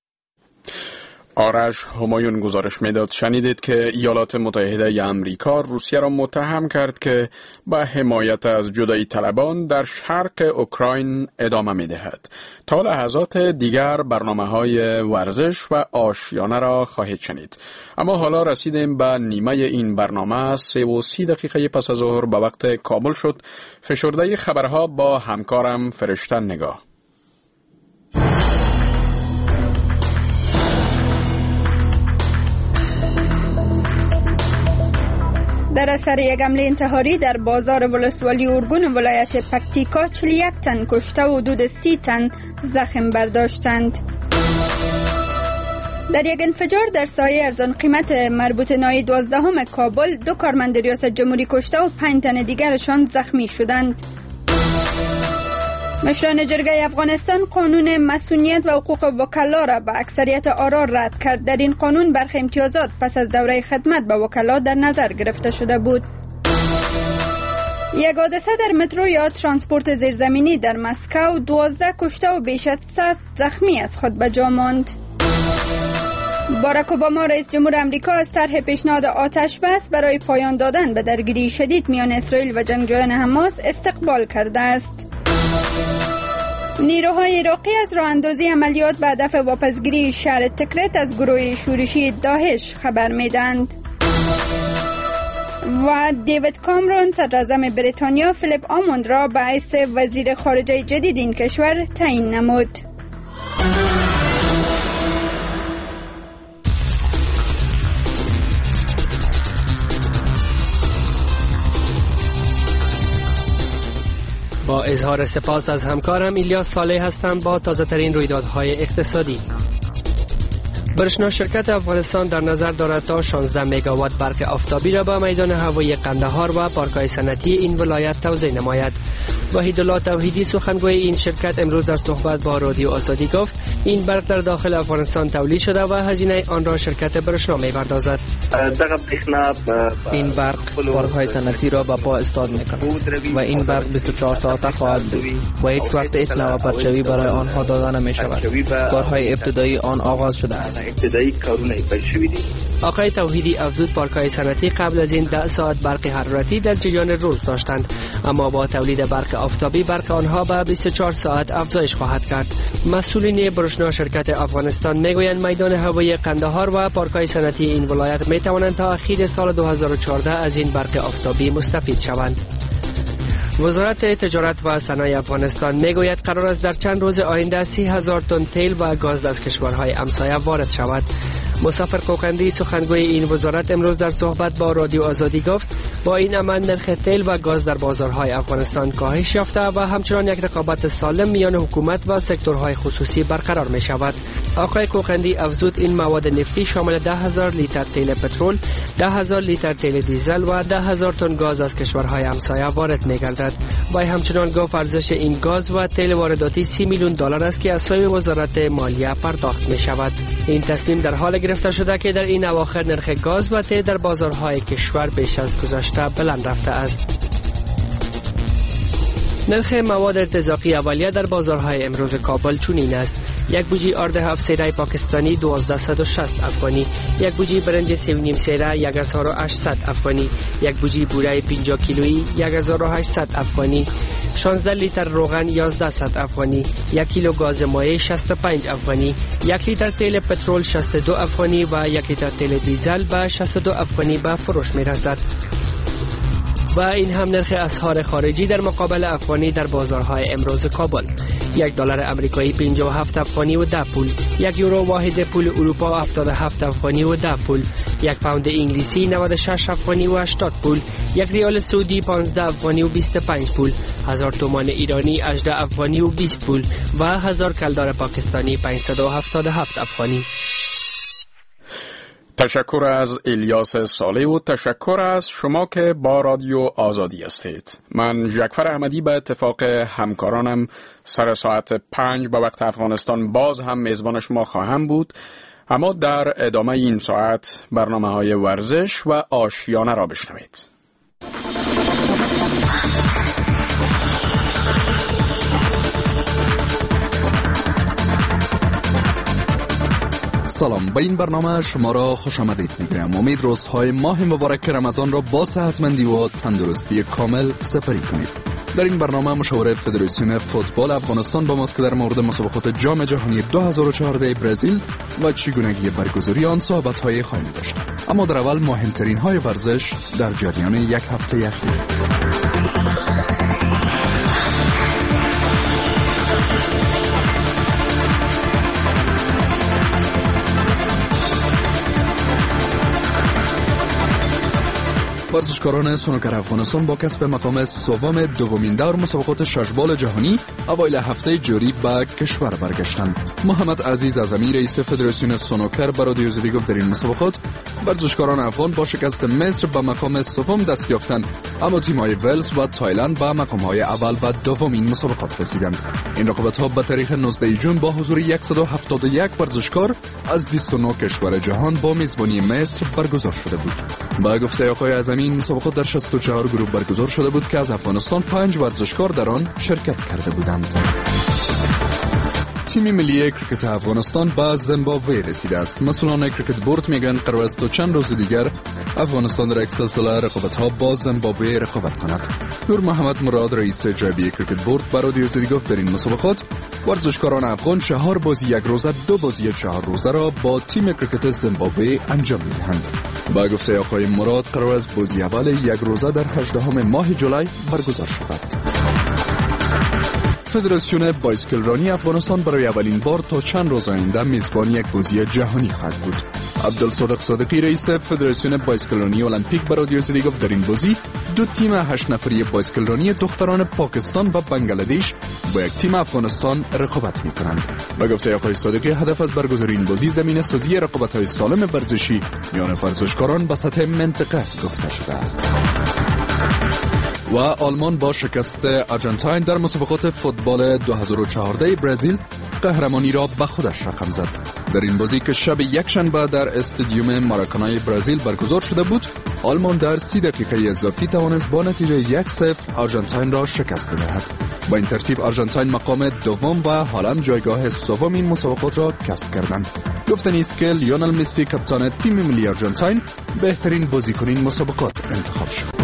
S1: آرش همایون گزارش میداد. شنیدید که ایالات متحده ای آمریکا روسیه را متهم کرد که به حمایت از جدایی طلبان در شرق اوکراین ادامه میدهد. تا لحظات دیگر برنامه‌های ورزش و آشیانه را خواهید شنید. اما حالا رسیدیم به نیمه این برنامه. سه و سی دقیقه پس از ظهر به وقت کابل شد. فشرده خبرها با همکارم فرشته نگاه.
S4: در اثر یک حمله انتحاری در بازار ولسوالی اورگون ولایت پکتیکا چهل و یک تن کشته و حدود سی تن زخم برداشتند. در یک انفجار در سایه ارزان قیمت مربوط ناحیه دوازدهم کابل دو کارمند ریاست جمهوری کشته و پنج تن دیگرشان زخمی شدند. مشران جرگه افغانستان قانون مسئولیت و حقوق وکلا را به اکثریت آرا رد کرد. در این قانون برخی امتیازات پس از دوره خدمت به وکلا در نظر گرفته شده بود. یک حادثه در مترو یا ترانسپورت زیرزمینی در مسکو دوازده کشته و بیش از صد زخمی از خود به جا ماند. باراک اوباما رئیس جمهور آمریکا از طرح پیشنهاد آتش بس برای پایان دادن به درگیری شدید میان اسرائیل و جنگجویان حماس استقبال کرده است. نیروهای عراقی از راه اندازی عملیات به هدف واپسگیری شهر تکرت از گروه شورشی داعش خبر میدند. و دیوید کامرون صدر اعظم بریتانیا فیلیپ آموند را به حیث وزیر خارجه جدید این کشور تعیین نمود.
S21: با اظهار سپاس از همکارم ایلیاس صالح هستم با تازه ترین رویدادهای اقتصادی. برشنا شرکت افغانستان در نظر دارد تا شانزده مگاوات برق آفتابی را به میدان هوایی قندهار و پارک‌های صنعتی این ولایت توزیع نماید. وحیدالله توحیدی سخنگوی این شرکت امروز در صحبت با رادیو آزادی گفت این برق در داخل افغانستان تولید شده و هزینه آن را شرکت برشنا می‌پردازد.
S22: این برق پارک‌های صنعتی را به پا استاد می‌کند و این برق بیست و چهار ساعته خواهد بود و هیچ وقت هیچ نوع پرچوی برای آنها داده نمی‌شود. کارهای ابتدایی آن آغاز شده است.
S21: آقای توحیدی افزود پارک‌های صنعتی قبل از این ده ساعت برق حرارتی در جریان روز داشتند، اما با تولید برق آفتابی برق آنها به بیست و چهار ساعت افزایش خواهد کرد. مسئولین برشنا شرکت افغانستان میگویند میدان هوایی قندهار و پارک‌های صنعتی این ولایت میتوانند تا اخیر سال دو هزار و چهارده از این برق آفتابی مستفید شوند. وزارت تجارت و صنایع افغانستان میگوید قرار است در چند روز آینده سی هزار تن تیل و گاز از کشورهای همسایه وارد شود. مسافر کوکندی سخنگوی این وزارت امروز در صحبت با رادیو آزادی گفت با این عمل نرخ تیل و گاز در بازارهای افغانستان کاهش یافته و همچنان یک رقابت سالم میان حکومت و سکتورهای خصوصی برقرار می شود. آقای کوکندی افزود این مواد نفتی شامل ده هزار لیتر تیل پترول، ده هزار لیتر تیل دیزل و ده هزار تن گاز از کشورهای همسایه وارد می گردد. و همچنان گفت ارزش این گاز و تیل وارداتی سی میلیون دلار است که از سوی وزارت مالیه پرداخت می شود. این تصمیم در حال گرفته شده که در این اواخر نرخ گاز و تیل در بازارهای کشور بیش از گذشته بلند رفته است. نرخ مواد ارتزاقی اولیه در بازارهای امروز کابل چنین است: یک بوجی آرد هفت سیره پاکستانی دوازده صد و شصت افغانی، یک بوجی برنج سه و نیم سیره یک هزار و هشتصد افغانی، یک بوجی بوره پنجاه کیلویی یک هزار و هشتصد افغانی، شانزده لیتر روغن یازده صد افغانی، یک کیلو گاز مایع شصت و پنج افغانی، یک لیتر تیل پترول شصت و دو افغانی و یک لیتر تیل دیزل به شصت و دو افغانی به فروش می رسد. و این هم نرخ اسعار خارجی در مقابل افغانی در بازارهای امروز کابل. یک دلار آمریکایی پنجاه و هفت افغانی و ده پول، یک یورو واحد پول اروپا هفتاد و هفت افغانی و ده پول، یک پوند انگلیسی نود و شش افغانی و هشتاد پول، یک ریال سعودی پانزده افغانی و بیست و پنج پول، هزار تومان ایرانی هجده افغانی و بیست پول و هزار کلدار پاکستانی پانصد و هفتاد و هفت افغانی.
S1: تشکر از الیاس صالح و تشکر از شما که با رادیو آزادی هستید. من جعفر احمدی به اتفاق همکارانم سر ساعت پنج به وقت افغانستان باز هم میزبان شما خواهم بود، اما در ادامه این ساعت برنامه های ورزش و آشیانه را بشنوید.
S2: سلام، به این برنامه شما را خوش آمدید میگویم. امید روزهای ماه مبارک رمضان را با صحتمندی و تندرستی کامل سپری کنید. در این برنامه مشاور فدراسیون فوتبال افغانستان با ماست که در مورد مسابقات جام جهانی دو هزار و چهارده برزیل و چگونگی برگزاری آن صحبت‌های خواهیم داشت. اما در اول مهمترین های ورزش در جریان یک هفته اخیر. ورزشکاران سنوکر افغانستان با کسب مقام سوم دومین دور مسابقات ششبال جهانی اوایل هفته جاری به کشور برگشتند. محمد عزیز اعظمی رئیس فدراسیون سنوکر به رادیو آزادی گفت در این مسابقات ورزشکاران افغان با شکست مصر به مقام سوم دست یافتند، اما تیم‌های ولز و تایلند به مقام‌های اول و دوم این مسابقات رسیدند. این رقابت‌ها به تاریخ نوزدهم ژوئن با حضور صد و هفتاد و یک ورزشکار از بیست و نه کشور جهان با میزبانی مصر برگزار شده بود. با گفته آقای اعظمی این مسابقات در شصت و چهار گروه برگزار شده بود که از افغانستان پنج ورزشکار در آن شرکت کرده بودند. تیم ملی کرکت افغانستان به زیمبابوه رسیده است. مسئولان کرکت بورد میگن قرار است تا چند روز دیگر افغانستان در یک سلسله رقابت‌ها با زیمبابوه رقابت کند. نور محمد مراد رئیس جابی کرکت بورد به رادیو آزادی گفت در این مسابقات ورزشکاران افغان چهار بازی یک روزه، دو بازی چهار روزه را با تیم کرکت زیمبابوه انجام می‌دهند. با گفته آقای مراد قرار است بازی اول یک روزه در هجدهم ماه جولای برگزار شود. فدراسیون بایسکل رانی افغانستان برای اولین بار تا چند روز آینده میزبان یک بازی جهانی خواهد بود. عبدالصادق صادقی رئیس فدراسیون بایسکل رانی المپیک به رادیو آزادی گفت در این بازی دو تیم هشت نفری بایسکل رانی دختران پاکستان و بنگلادش با یک تیم افغانستان رقابت می‌کنند. با گفته آقای صادقی هدف از برگزاری این بازی زمینه سازی رقابت‌های سالم ورزشی میان ورزشکاران به سطح منطقه گفته شده است. و آلمان با شکست آرژانتین در مسابقات فوتبال دو هزار و چهارده برزیل قهرمانی را به خودش رقم زد. در این بازی که شب یکشنبه در استادیوم ماراکانای برزیل برگزار شده بود، آلمان در سی دقیقه اضافی توانست با نتیجه یک صفر آرژانتین را شکست بدهد. با این ترتیب آرژانتین مقام دوم و هالند جایگاه سوم این مسابقات را کسب کردند. گفتنی است که لیونل مسی کاپیتان تیم ملی آرژانتین بهترین بازیکن این مسابقات انتخاب شد.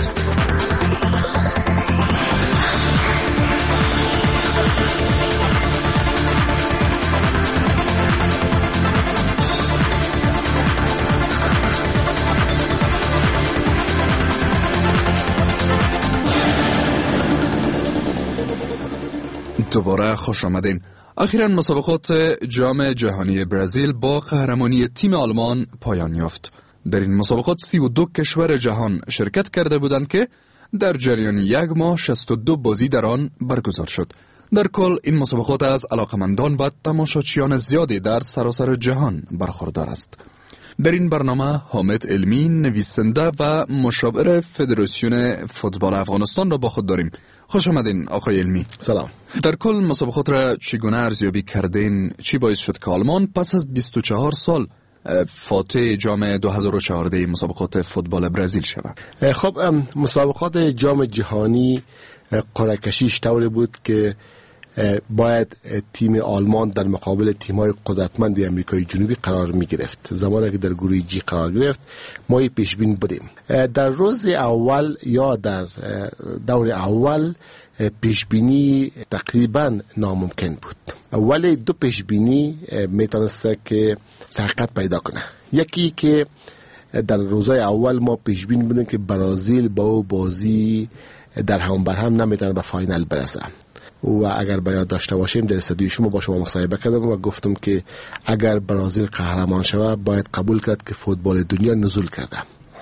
S2: دوباره خوش آمدین. اخیراً مسابقات جام جهانی برزیل با قهرمانی تیم آلمان پایان یافت. در این مسابقات سی و دو کشور جهان شرکت کرده بودند که در جریان یک ماه شصت و دو بازی در آن برگزار شد. در کل این مسابقات از علاقمندان و تماشاچیان زیادی در سراسر جهان برخوردار است. در این برنامه حامد علمی نویسنده و مشاور فدراسیون فوتبال افغانستان را با خود داریم. خوش آمدین آقای علمی.
S9: سلام.
S2: در کل مسابقات را چگونه ارزیابی کردین؟ چی باعث شد که آلمان پس از بیست و چهار سال فاتح جام دو هزار و چهارده مسابقات فوتبال برزیل شود؟
S9: خب مسابقات جام جهانی قرعه کشیش طوری بود که باید تیم آلمان در مقابل تیم‌های قدرتمند امریکای جنوبی قرار می گرفت. زمانی که در گروه جی قرار گرفت ما پیش بین بودیم. در روز اول یا در دور اول پیش بینی تقریبا ناممکن بود، ولی دو پیش بینی می تونسته که حقیقت پیدا کنه. یکی که در روزهای اول ما پیش بینی بودیم که برازیل با او بازی در هم بر هم نمیتونه به فاینال برسه و اگر به یاد داشته باشیم در استودیو شما با شما مصاحبه کردم و گفتم که اگر برازیل قهرمان شود باید قبول کرد که فوتبال دنیا نزول کرده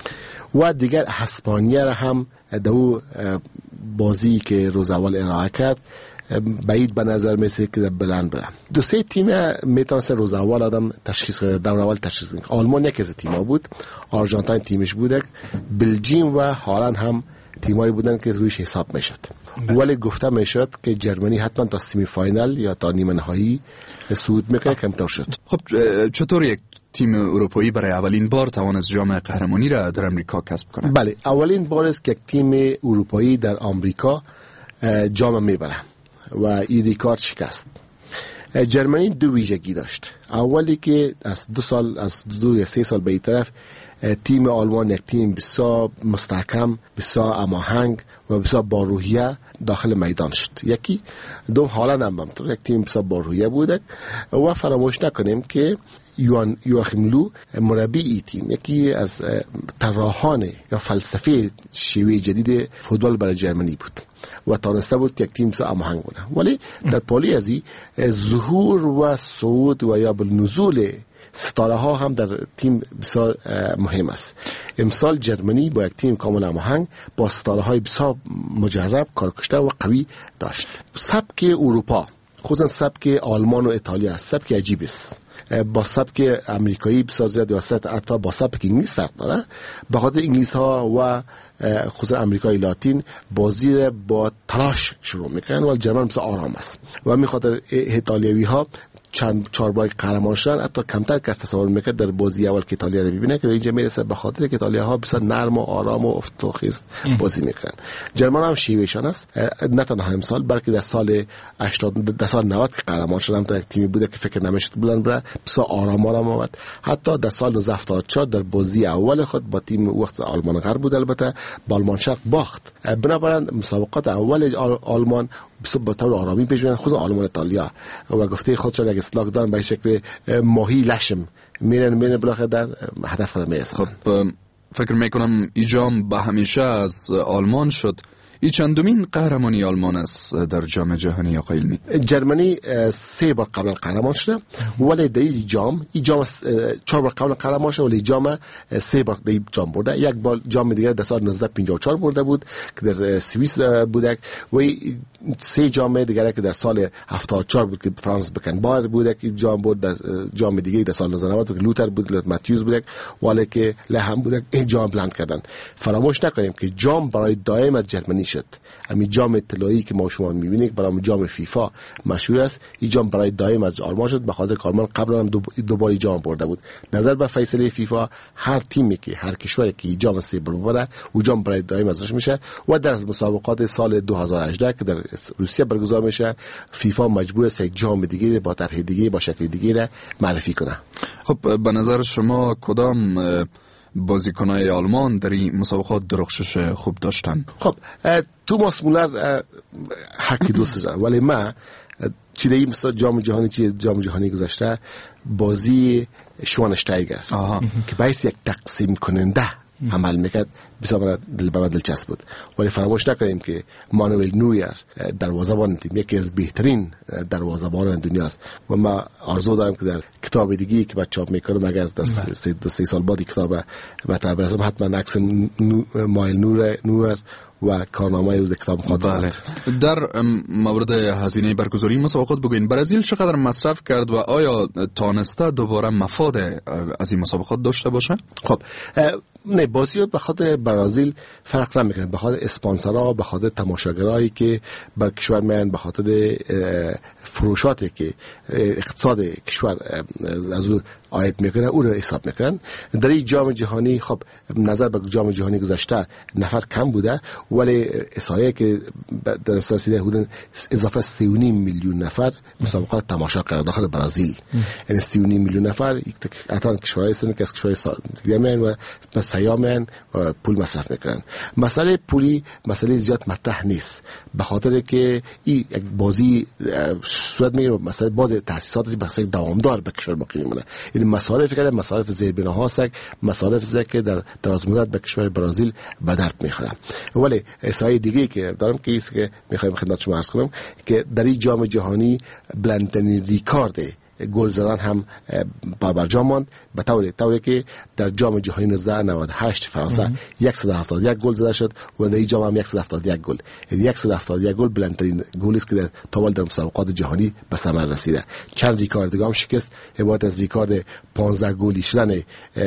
S9: و دیگر اسپانیا را هم دو بازی که روز اول ارائه کرد بعید به نظر میسه که بلند بره. دو سه تیم میتونست روز اول آدم تشخیص کنه، دور اول تشخیص کنه. آلمان یکی از تیم‌ها بود، آرژانتین تیمش بود، بلژیم و هالند هم تیمایی بودن که رویش حساب میشد. ولی گفته میشد که جرمنی حتما تا سمی فاینال یا تا نیمه نهایی صعود میکنه، کمتر شد.
S2: خب چطور یک تیم اروپایی برای اولین بار توانست جام قهرمانی را در امریکا کسب کنه؟
S9: بله، اولین بار است که یک تیم اروپایی در آمریکا جام میبره و این ریکارد شکست. جرمنی دو ویژگی داشت. اولی که از دو سال از دو یا سه سال به این طرف تیم آلمان یک تیم بسیار مستحکم، بسیار هماهنگ و بسیار با روحیه داخل میدان شد. یکی دو هالند هم همطور یک تیم بسیار با روحیه بوده و فراموش نکنیم که یوان یواخیم لو مربی ای تیم یکی از طراحان یا فلسفه شیوه جدید فوتبال برای جرمنی بود و تانسته بود که یک تیم بسیار هماهنگ بوده. ولی در پالی ازی ظهور و صعود و یا بالنزول ستاره ها هم در تیم بسیار مهم است. امسال جرمنی با یک تیم کاملا هماهنگ با ستاره های بسیار مجرب، کارکشته و قوی داشت. سبک اروپا، خصوصا سبک آلمان و ایتالیا سبک عجیب است. با سبک امریکایی بسیار زیاد واسط، حتی با سبک انگلیس فرق داره. به خاطر انگلیس ها و خصوصا امریکای لاتین بازی را با تلاش شروع میکنن ولی جرمن بسیار آرام است و می خاطر ایتالیایی ها چند چهار بار قهرمان شدن، حتی کمتر کس تصور میکرد در بازی اول که ایتالیا رو ببینه که اینجا میرسه به خاطر که ایتالیا ها بسیار نرم و آرام و افتخیز بازی میکنن. جرمن هم شیوهشان است، نه تنها امسال بلکه در سال هشتاد در سال نود که قهرمان شدن تا یک تیمی بوده که فکر نمیشد بلند بره، بسیار آرام آرام آمد. حتی در سال نوزده هفتاد و چهار در بازی اول خود با تیم وقت آلمان غرب بود، البته با آلمان شرق باخت. بنابراین مسابقات اول آلمان بسیار با طور آرامی پیش میرن، خود آلمان ایتالیا و گفته خودشون اگه اصلاح دارن به شکل ماهی لشم میرن میرن بالاخره در هدف خود میرسن.
S2: خب فکر میکنم ای جام به همیشه از آلمان شد. ای چندمین قهرمانی آلمان است در جام جهانی آقای علمی؟
S9: جرمنی سه بار قبلا قهرمان شده ولی در این جام ای جام چهار بار قبلا قهرمان شده ولی جام سه بار در جام برده. یک بار جام دیگر در سال نوزده پنجاه و چهار برده بود که در سوئیس بوده و سه جام دیگه که در سال هفتاد و چهار بود که فرانس بکنبار بود که جام بود، در جام دیگه در سال نوزده نود که لوتر بود، لوتر ماتیوس بود ولی که لهم بود این جام بلند کردن. فراموش نکنیم که جام برای دائم از جرمنی شد. همین جام طلایی که ما شما می‌بینید برای جام فیفا مشهور است، این جام برای دائم از آلمان شد به خاطر آلمان قبلا هم دو, دو بار جام برده بود. نظر به فیصله فیفا هر تیمی که هر کشوری که جام سه بار ببره او جام برای دائم ازش میشه و در مسابقات سال دو هزار و هجده که در روسیه برگزار میشه فیفا مجبور است یک جام دیگه با طرح دیگه با شکل دیگه را معرفی کنه.
S2: خب به نظر شما کدام بازیکنای آلمان در این مسابقات درخشش خوب داشتن؟
S9: خب توماس مولر هر کی دوست داره ولی من چیزی مثلا جام جهانی چی جام جهانی گذاشته بازی شوانشتایگر که باعث یک تقسیم کننده عمل میکرد بسیار دل به دلچسب بود. ولی فراموش نکنیم که مانوئل نویر دروازه‌بان تیم یکی از بهترین دروازه‌بانان دنیا است و ما آرزو دارم که در کتاب دیگه که بعد چاپ میکنم اگر تا سه, سه سال بعد کتاب مطبوع برسم حتما عکس مانوئل نویر نویر و کارنامه از کتاب خواهد.
S2: در مورد هزینه برگزاری مسابقات بگوین برزیل چقدر مصرف کرد و آیا تانسته دوباره مفاد از این مسابقات داشته باشه؟
S9: خب نه، بازی به خاطر برزیل فرق نمیکنه، به خاطر اسپانسرها، به خاطر تماشاگرایی که به کشور میان، به خاطر فروشاتی که اقتصاد کشور از او آید میکنه او رو حساب میکنن. در این جام جهانی خب نظر به جام جهانی گذشته نفر کم بوده ولی احصایه که در اساسی حدود اضافه سی و نیم میلیون نفر مسابقات تماشا کرد داخل برزیل. یعنی سی و نیم میلیون نفر حتی کشورهای هستند که از کشورهای دیگه میان و سیامن و پول مصرف میکنن. مسئله پولی مسئله زیاد مطرح نیست به خاطر که این یک بازی صورت میگیره، مسئله باز تاسیسات بسیار دوامدار به کشور باقی میمونه. این مصارفی که مصارف زیربناها هست، مصارف است که در دراز مدت به کشور برزیل به درد میخوره. ولی سایه دیگه که دارم که است که میخوایم خدمت شما عرض کنم که در این جام جهانی بلندترین ریکارد گل زدن هم برجام ماند، به طوری طوری که در جام جهانی نوزده نود و هشت فرانسه صد و هفتاد و یک گل زده شد و در این جام هم صد و هفتاد و یک گل. یعنی صد و هفتاد و یک گل بلندترین گلی است که در تاول در مسابقات جهانی به ثمر رسیده. چند ریکارد دیگه هم شکست، عبارت از ریکارد پانزده گلی شدن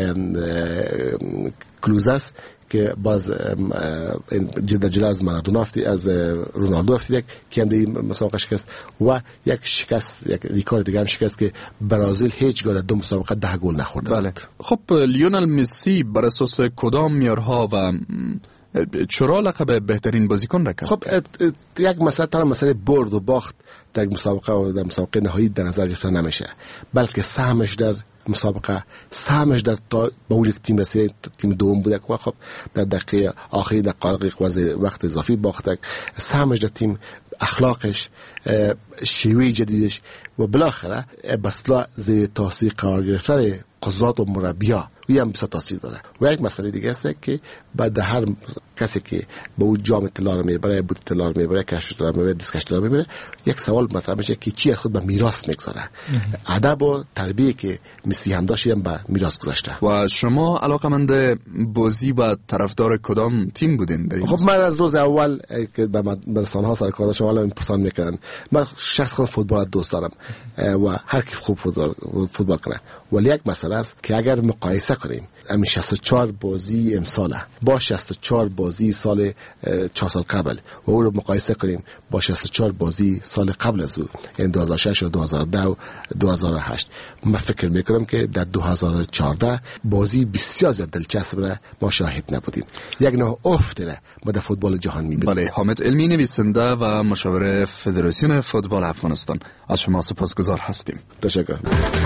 S9: کلوز است که باز جدا جدا از مارادونا افتی از رونالدو افتید که هم در مسابقه شکست و یک شکست یک ریکارد دیگه هم شکست که برزیل هیچگاه در دو مسابقه ده گل نخورده.
S2: بله. خب لیونل مسی بر اساس کدام معیارها و چرا لقب بهترین بازیکن را کسب؟
S9: خب یک مسئله تنها مسئله برد و باخت در مسابقه و در مسابقه نهایی در نظر گرفته نمیشه، بلکه سهمش در مسابقه، سهمش در تا به اون تیم رسید، تیم دوم بوده که خب در دقیقه آخری دقایق وقت اضافی باخته، سهمش در تیم، اخلاقش، شیوه جدیدش و بالاخره بسلا زیر تاثیر قرار گرفتن قضات و مربی‌ها وی هم بسیار تاثیر داره. و یک مسئله دیگه است که بعد هر کسی که به اون جام طلا رو میبره، بود طلا رو میبره، کشف طلا رو میبره، دیسکش طلا رو میبره، یک سوال مطرح میشه که چی خود به میراث میگذاره. ادب و تربیه که مسی هم داشت هم به میراث گذاشته.
S2: و شما علاقمند بازی و طرفدار کدام تیم بودین؟
S9: خب من از روز اول که به رسانه‌ها سر کار داشتم، حالا پرسان میکردن، من شخص خود فوتبال دوست دارم و هر کی خوب فوتبال فوتبال کنه، ولی یک مسئله است که اگر مقایسه کنیم همین شصت و چهار بازی امساله با شصت و چهار بازی سال چهار سال قبل و او رو مقایسه کنیم با شصت و چهار بازی سال قبل از او، یعنی دو هزار و شش و دو هزار و ده و دو هزار و هشت، من فکر میکنم که در دو هزار و چهارده بازی بسیار زیاد دلچسب را ما شاهد نبودیم. یک نوع افت را ما در فوتبال جهان میبینیم.
S2: بله، حامد علمی، نویسنده و مشاور فدراسیون فوتبال افغانستان، از شما سپاسگزار هستیم.
S9: تشکر.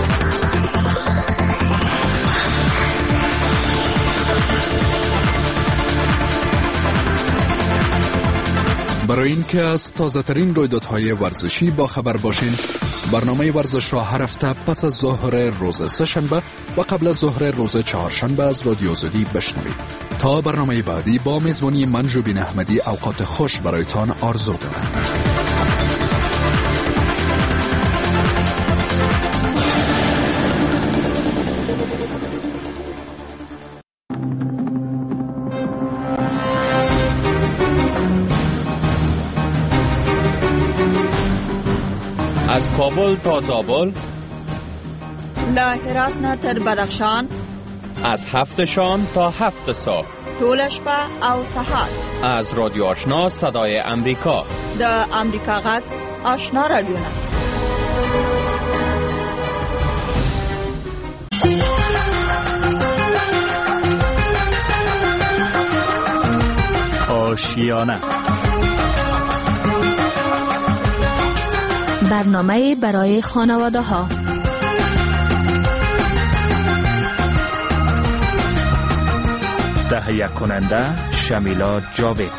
S2: برای اینکه از تازه ترین رویدادهای ورزشی با خبر باشین، برنامه ورزش را هر هفته پس از ظهر روز سه‌شنبه و قبل از ظهر روز چهارشنبه از رادیو آزادی بشنوید. تا برنامه بعدی با میزبانی من جوبین احمدی اوقات خوش برایتان آرزو دارم.
S11: از کابل تا زابل،
S12: له هرات نه تر بدخشان،
S11: از هفت شام تا هفت صبح،
S12: ټول شپه او سهار،
S11: از رادیو آشنا صدای امریکا،
S12: د امریکا غږ آشنا رادیو.
S15: آشیانه،
S23: برنامه برای خانواده ها.
S15: تهیه کننده شمیلا جاوید.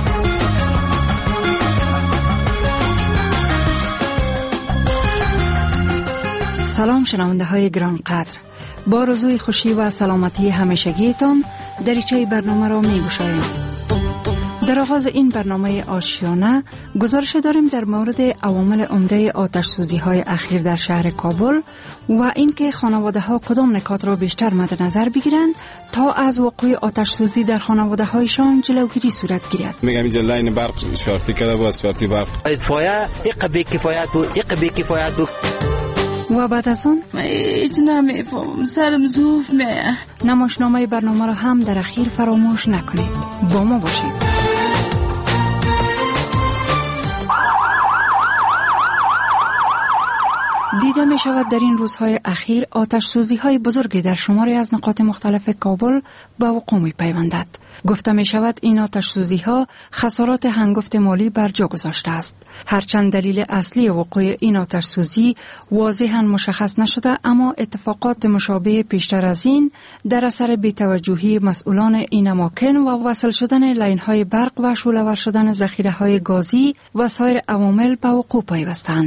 S24: سلام شنونده های گران قدر، با آرزوی خوشی و سلامتی همیشگیتان دریچه برنامه را می گشاییم. در آغاز این برنامه آشیانه گزارش داریم در مورد عوامل عمده آتش سوزی های اخیر در شهر کابل و اینکه خانواده ها کدام نکات را بیشتر مد نظر بگیرند تا از وقوع آتش سوزی در خانواده هایشان جلوگیری صورت گیرد.
S25: میگم اینجا لاین برق شارتی کرده بود، شارتی برق
S26: اطفایه اقبی کفایت بود اقبی کفایت بود.
S24: و بعد از اون
S27: هیچ نمیفهم، سرم زوف میه.
S24: نمایشنامه برنامه را هم در اخیر فراموش نکنید. با ما باشید. دیده می شود در این روزهای اخیر آتش سوزی های بزرگی در شماری از نقاط مختلف کابل به وقوع می پیوندد. گفته می شود این آتش سوزی ها خسارات هنگفت مالی بر جا گذاشته است. هرچند دلیل اصلی وقوع این آتش سوزی واضحاً مشخص نشده، اما اتفاقات مشابه پیشتر از این در اثر بی‌توجهی مسئولان این اماکن و وصل شدن لاین های برق و شعله‌ور شدن ذخیره های گازی و سایر عوامل به وقوع پیوستند.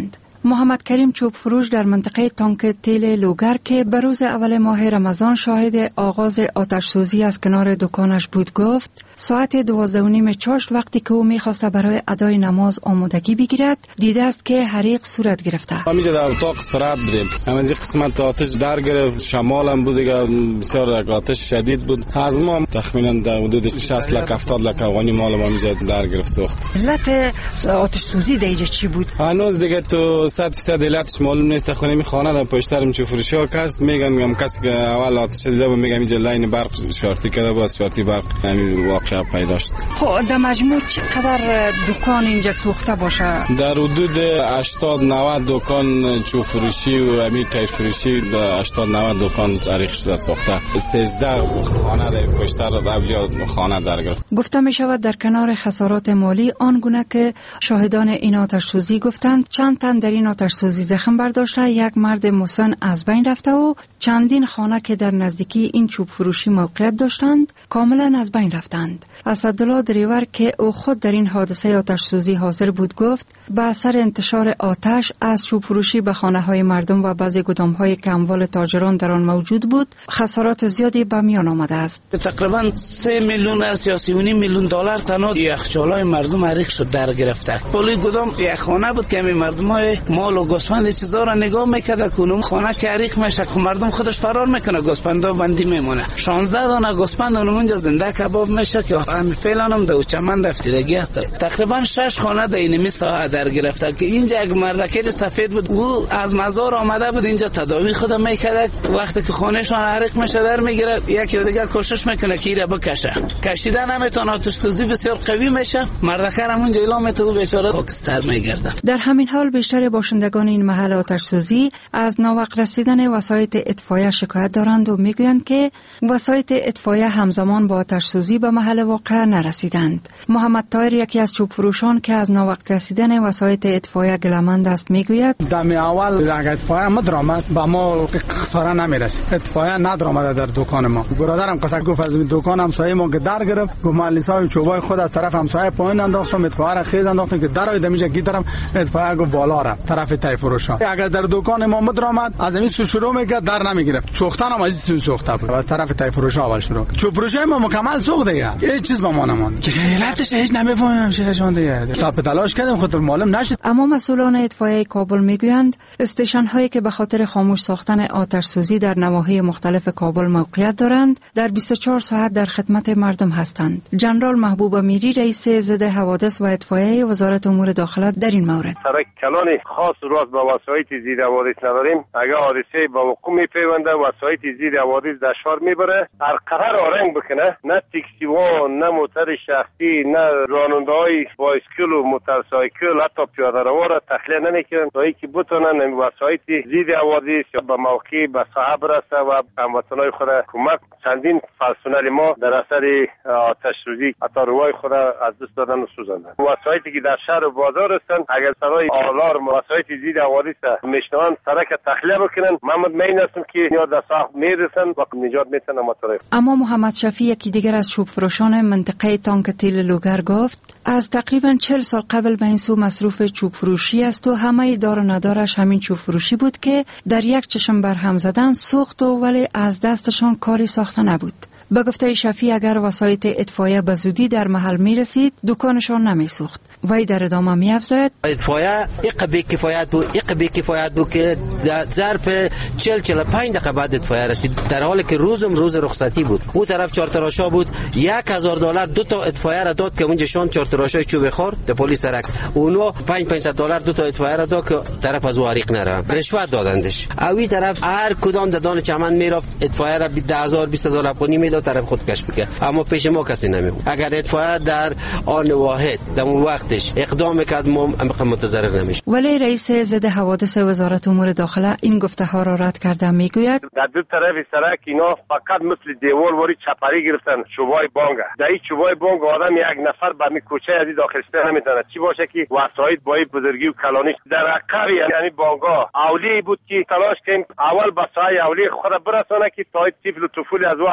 S24: محمد کریم چوب فروش در منطقه تانک تیل لوگر که به روز اول ماه رمضان شاهد آغاز آتش سوزی از کنار دکانش بود گفت ساعت دوازده و نیم چاشت وقتی که او میخواسته برای ادای نماز آمادگی بگیرد دیده است که حریق صورت گرفته.
S25: ما اینجا در اتاق استراحت بودیم. همین قسمت آتش در گرفت، شمال هم بود دیگه، بسیار آتش شدید بود. از ما تخمینا در حدود شصت لک هفتاد لک افغانی مال ما اینجا در گرفت سوخت.
S24: علت آتش سوزی دیگه چی بود؟
S25: هنوز دیگه تو صد درصد علتش معلوم نیست. خونه می خانه در پشترم چه فروشی ها کس میگن میگم کسی که اول آتش دیده بود میگم اینجا لاین برق شارتی کرده بود، شارتی برق همین واقعا پیدا شد.
S24: خب در مجموع چقدر دکان اینجا سوخته باشه؟
S25: در حدود هشتاد نود دکان چوب فروشی و همین تیر فروشی در هشتاد نود دکان حریق شده سوخته. سیزده خانه در پشتر اولیا خانه در گرفت.
S24: گفته می شود در کنار خسارات مالی آنگونه که شاهدان این آتش سوزی گفتند چند تن در این آتش سوزی زخم برداشته، یک مرد مسن از بین رفته و چندین خانه که در نزدیکی این چوب فروشی موقعیت داشتند کاملا از بین رفتند. اسدالله دریور که او خود در این حادثه آتش سوزی حاضر بود گفت به اثر انتشار آتش از چوب فروشی به خانه های مردم و بعضی گدام های که اموال تاجران در آن موجود بود خسارات زیادی به میان آمده است.
S3: تقریبا سه میلیون از یا سی و نیم میلیون دلار تنها یخچالای مردم حریق شد در گرفته. پلی گدام یک خانه بود که مردم های مال و گوسفند چیزا را نگاه میکرد کنم خانه که حریق میشه مردم خودش فرار میکنه، گوسفندا بندی میمونه. شانزده دانه گوسفند اونجا زنده کباب میشه که همین فعلا هم دو چمن رفتیدگی است. تقریبا شش خانه در این ساحه در گرفته که اینجا یک مردکه سفید بود او از مزار آمده بود اینجا تداوی خود میکرد. وقتی که خانهشون حریق میشه در میگیره یکی دیگه کوشش میکنه که ایره بکشه، کشیدن نمیتونه، آتش سوزی بسیار قوی میشه، مردکه هم اونجا اعلام میته و بیچاره خاکستر میگرده.
S24: در همین حال بیشتر باشندگان این محل آتش سوزی از ناوقت رسیدن وسایط اطفایه شکایت دارند و میگویند که وسایط اطفایه همزمان با آتش سوزی به محل واقع نرسیدند. محمد طاهر یکی از چوب فروشان که از ناوقت رسیدن وسایط اطفایه گلمند است میگوید
S5: دم اول اگر اطفایه ما درآمد با ما خساره نمیرسید، اطفایه ندرآمد در دکان ما. برادرم قصه گفت از دکان همسایه ما که در گرفت گفت مهندسای چوبای خود از طرف همسایه پایین انداختم، اطفایه را خیز انداختم که درای دمیجا گیترم اطفایه گفت بالا را طرف تای فروشان. اگر در دکان ما درآمد از همین سو شروع میکرد در نمیگرفت، سوختن هم از این سوخته بود از طرف تای فروش اول شروع. چوب فروش ما مکمل سوخت دیگه، هیچ چیز با ما نموند که علتش هیچ نمیفهمم شون دیگه. تا تلاش کردیم خاطر معلوم نشد.
S24: اما مسئولان اطفایه کابل میگویند استیشن هایی که به خاطر خاموش ساختن آتش سوزی در نواحی مختلف کابل موقعیت دارند در بیست و چهار ساعت در خدمت مردم هستند. جنرال محبوب امیری رئیس ضد حوادث و اطفایه وزارت امور داخله در این مورد
S6: سرک کلان خاص راست با وسایط ضد حوادث نداریم. اگر حادثه با وقوع میپیونده وسایط ضد حوادث دشوار میبره، هر قرار آرنگ بکنه، نه تاکسی و نه موتر شخصی نه راننده های بایسکل و موتورسایکل حتی پیاده رو را تخلیه نمیکنن تا اینکه بتونن وسایط ضد حوادث به موقع به ساحه برسه و هموطنان خود کمک. چندین پرسنل ما در اثر آتش سوزی حتی روای خود از دست دادن و سوزاندن. وسایطی که در شهر و بازار هستن اگر صدای آلارم وسایط ضد حوادث میشنون سرک تخلیه بکنن، من مطمئن هستم که اینا در صاحب میرسن و نجات میتونن موتور.
S24: اما محمد شفیع یکی دیگر از چوب فروشان منطقه تانک تیل لوگر گفت از تقریبا چهل سال قبل به این سو مصروف چوب فروشی است و همه دار و ندارش همین چوب فروشی بود که در یک چشم بر هم زدن سوخت و ولی از دستشان کاری ساخته نبود. به گفته شفیع اگر وسایط اطفایه به زودی در محل می رسید دکانشان نمی سوخت. وی در ادامه می افزاید
S26: اطفایه ایق بی کفایت بود ایق بی کفایت بود که در ظرف چهل چهل و پنج دقیقه بعد اطفایه رسید، در حالی که روزم روز رخصتی بود. او طرف چهار تراشا بود، یک هزار دلار دو تا اطفایه را داد که اونجا شون چهار تراشای چوب خور به پلیس رک. اونو پنج پنج دلار دو تا اطفایه را داد که طرف از واریق نره، رشوت دادندش. اوی طرف هر کدام ددان چمن میرفت اطفایه را ده هزار بیست هزار افغانی میداد طرف خود کش بگه، اما پیش ما کسی نمیبود. اگر اطفایه در آن واحد در اون وقتش اقدام میکرد ما متضرر نمیشه.
S24: ولی رئیس ضد حوادث وزارت امور داخله این گفته ها را رد کرده میگوید
S6: در دو طرف سرک اینا فقط مثل دیوار وری چپری گرفتن چوبای بانگ. در این چوبای بانگ آدم یک نفر به می کوچه از داخل شده نمیتونه، چی باشه که وسایط با این بزرگی و کلانی در عقب یعنی بانگا اولی بود که تلاش کردیم اول به سایه اولی خود برسانه که تا طفل و طفولی از او از بین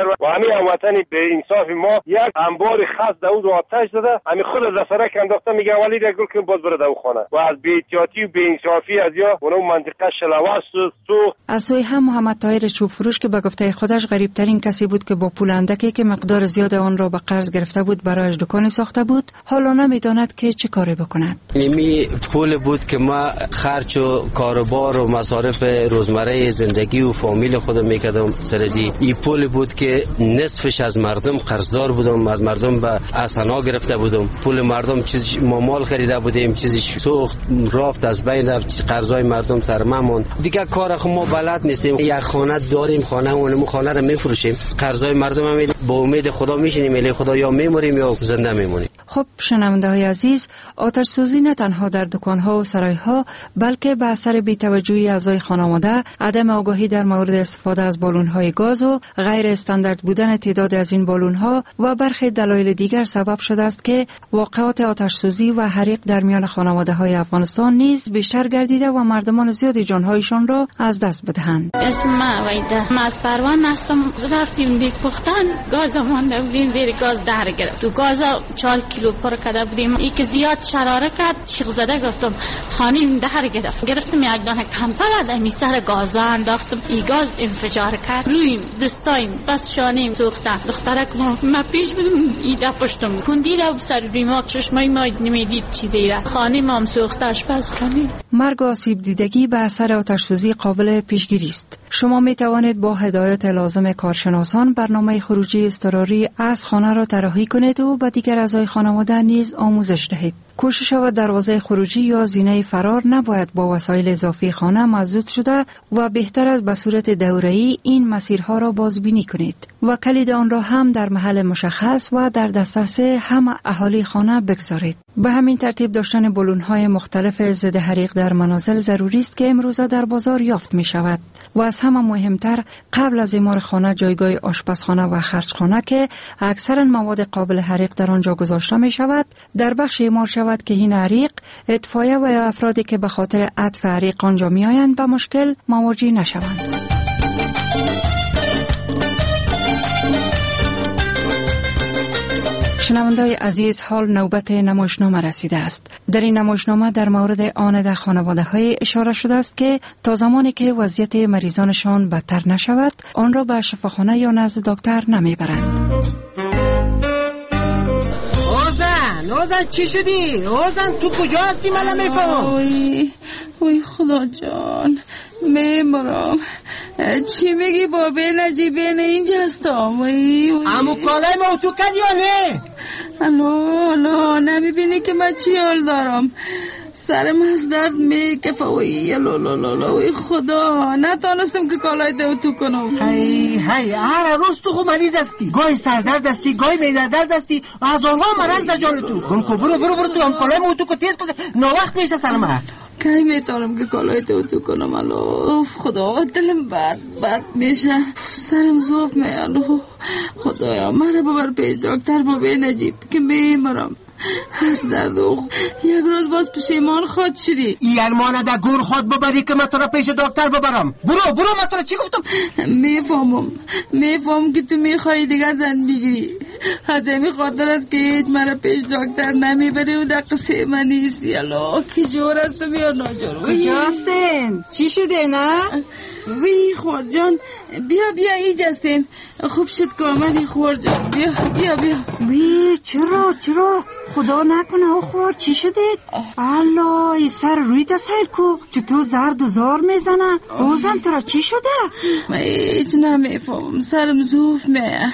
S6: و همین هموطن به انصاف ما یک انبار خاص داود و آتش داده، همین خود از زفرک انداخته، میگه ولی یک گل که باز بره دو خانه و از بی‌احتیاطی و بی‌انصافی از یا اون منطقه شلوار سوخت.
S24: از سوی هم محمد طاهر چوب فروش که به گفته خودش غریب ترین کسی بود که با پول اندکی که مقدار زیاد آن را به قرض گرفته بود برایش دکان ساخته بود، حالا نمیداند که چه کاری بکند.
S26: می پول بود که ما خرج و کاروبار و مصارف روزمره زندگی و فامیل خودم میکردم سرزی. این پول بود که نصفش از مردم قرضدار بودم، از مردم به اسنا گرفته بودم. پول مردم چیز ما مال خریده بودیم، چیزی سوخت رفت از بین رفت، قرضای مردم سر ما موند. دیگه کار خو ما بلد نیستیم. یک خانه داریم، خانه اونمو خانه رو میفروشیم، قرضای مردم هم با امید خدا میشینیم، الی خدا یا میموریم یا زنده میمونیم.
S24: خب شنونده های عزیز، آتش سوزی نه تنها در دکان ها و سرای ها بلکه به اثر بی‌توجهی اعضای خانواده، عدم آگاهی در مورد استفاده از بالون های گاز و غیر استاندارد بودن تعداد از این بالون ها و برخی دلایل دیگر سبب شده است که واقعات آتش سوزی و حریق در میان خانواده های افغانستان نیز بیشتر گردیده و مردمان زیادی جانهایشان را از دست بدهند.
S7: اسم ما ویده، ما از پروان هستم. رفتیم بیک پختن گاز مانده بودیم، دیر گاز در گرفت. تو گاز چهار کیلو پر کرده بودیم. ای که زیاد شراره کرد شیخ زده گفتم خانیم در گرفت. گرفتم یک دانه کمپل ادمی سر گاز انداختم، ای گاز انفجار کرد. رویم دستایم بس شانیم سوخته. دخترک ما ما پیش بدم ایده پشتم کندی را سر ریماک چشمای ما نمیدید چی دیره. خانیم هم سوخته آشپز خانیم.
S24: مرگ و آسیب دیدگی به اثر آتش سوزی قابل پیشگیری است. شما می توانید با هدایت لازم کارشناسان برنامه خروجی اضطراری از خانه را طراحی کنید و به دیگر اعضای خانواده نیز آموزش دهید. کوشش و دروازه خروجی یا زینه فرار نباید با وسایل اضافی خانه مسدود شده و بهتر است به صورت دوره‌ای این مسیرها را بازبینی کنید و کلید آن را هم در محل مشخص و در دسترس همه اهالی خانه بگذارید. به همین ترتیب داشتن بالون‌های مختلف ضد حریق در منازل ضروری است که امروزه در بازار یافت می شود و از همه مهمتر قبل از اعمار خانه جایگاه آشپزخانه و خرجخانه که اکثرا مواد قابل حریق در آنجا گذاشته می شود در بخش اعمار شود که این حریق اطفایه و افرادی که به خاطر عطف حریق آنجا می آیند به مشکل مواجه نشوند. شنونده‌های عزیز، حال نوبت نمایشنامه رسیده است. در این نمایشنامه در مورد آن در خانواده‌های اشاره شده است که تا زمانی که وضعیت مریضانشان بدتر نشود آن را به شفاخانه یا نزد دکتر نمیبرند.
S8: اوزن اوزن چی شدی؟ اوزن تو کجا هستی؟ من نمیفهمم.
S27: وای وای خدا جان میمرم. چی میگی بابه نجیبین اینجا هستم؟ وای وای
S8: امو کالای ما تو کردی یا نه؟
S27: الو الو نمیبینی که من چی حال دارم؟ سرم از درد میکفه. وای الو الو وای خدا نتانستم که کالای تو تو کنم.
S8: هی هی هر روز تو خو مریض هستی، گاهی سردرد هستی، گاهی معده درد هستی، هزارها مرض در جان تو. برو برو برو برو تو هم کالای ما تو کو تیز کن، ناوقت میشه سرم.
S27: کی میتونم که کالای تو تو کنم؟ الو خدا دلم بد بد میشه، سرم زوف میالو. خدایا مرا ببر پیش دکتر بابه نجیب که میمرم از درد. یک روز باز پشیمان خود شدی.
S8: این مانه در گور خود ببری که من تو را پیش دکتر ببرم. برو برو من تو را چی گفتم؟
S27: میفهمم میفهم که تو میخوایی دیگه زن بگیری. از این خاطر است که هیچ مرا پیش دکتر نمیبری و در قصه من نیستی. الله که جور است و یا ناجور.
S24: کجاستین؟ چی شده نه؟
S27: وی خور جان بیا بیا ایج هستیم. خوب شد که آمدی خور جان. بیا بیا بیا.
S24: وی چرا چرا خدا نکنه او خور چی شده؟ الله ای سر روی تسهیل کو چطور زرد و زار میزنه؟ اوزن تو را چی شده؟
S27: من هیچ نمیفهم، سرم زوف میه،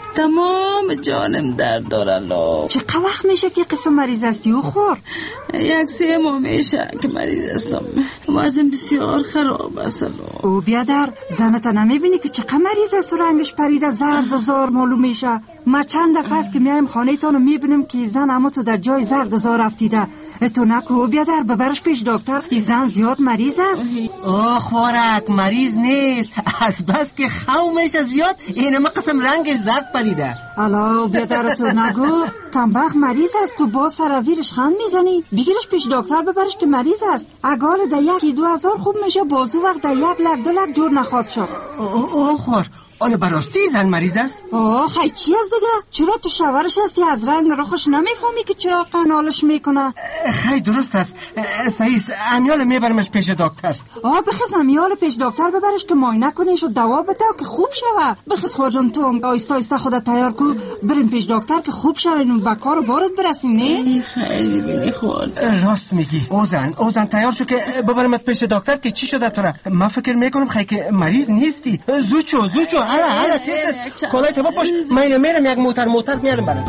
S27: تمام جانم درد داره. الله
S24: چه وقت میشه که قسم مریض هستی او خور؟
S27: یک سه ماه میشه که مریض هستم، وزن بسیار خراب است.
S24: او بیادر زنتا نمیبینی که چقدر مریض است و رنگش پریده زرد و زار معلوم میشه؟ ما چند دفعه است که میایم خانه تانو میبینیم که زن اما تو در جای زرد و زار افتیده. تو نکو بیادر ببرش پیش دکتر، این زن زیاد مریض است.
S8: آه خورک مریض نیست، از بس که خومش زیاد اینما قسم رنگش زرد پریده.
S24: الا بیادر تو نگو کمبخت مریض است، تو با سر از زیرش خند میزنی. بگیرش پیش دکتر ببرش که مریض است. اگر در یکی دو هزار خوب میشه بازو وقت در یک لک دو لک جور نخواد شد.
S8: آه خور آن براستی زن مریض است؟
S24: آه خیلی چی است دیگه؟ چرا تو شوهرش هستی از رنگ رخش نمیفهمی که چرا قنالش میکنه؟
S8: خیلی درست است. صحیح است. امیال میبرمش پیش دکتر.
S24: آه بخیز امیال پیش دکتر ببرش که معاینه کنیش و دوا بده که خوب شوه. بخیز خواجان تو آیستا آیستا خودت تیار کو بریم پیش دکتر که خوب شوین و به کار بارت برسیم. نه
S27: خیلی بینی خود.
S8: راست میگی. اوزن اوزن تیار شو که ببرمت پیش دکتر که چی شده تو را. من فکر میکنم خیلی که مریض نیستی. زوچو زوچو حالا حالا تیسس کلای تو بپوش. من میرم یک موتر موتر میارم برام.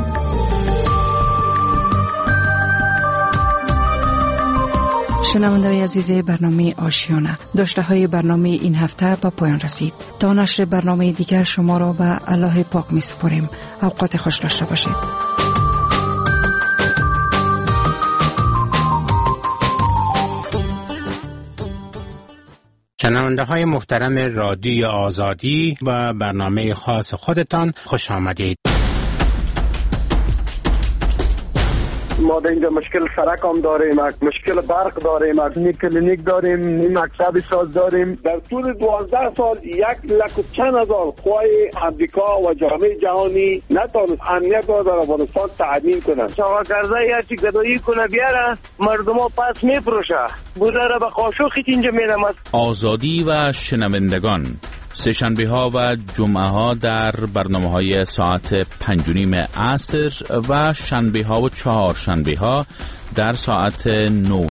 S24: شنونده‌های عزیز برنامه آشیانه، داشته های برنامه این هفته به پایان رسید. تا نشر برنامه دیگر شما را به الله پاک می سپاریم. اوقات خوش داشته باشید.
S10: شنونده های محترم رادیو آزادی و برنامه خاص خودتان خوش آمدید.
S6: ما در اینجا مشکل سرک هم داریم، مشکل برق داریم، نی کلینیک داریم، نی مکتب ساز داریم. در طول دوازده سال یک لک و چند هزار خواهی امریکا و جامعه جهانی نتونست امنیت را در افغانستان تأمین کنند. شواکرزه یا چی گدایی کنه بیاره مردم ها پس میفروشه بوده را به قاشق اینجا میرمد.
S13: آزادی و شنوندگان سه شنبه ها و جمعه ها در برنامه های ساعت پنج و نیم عصر و شنبه ها و چهار شنبه ها در ساعت نه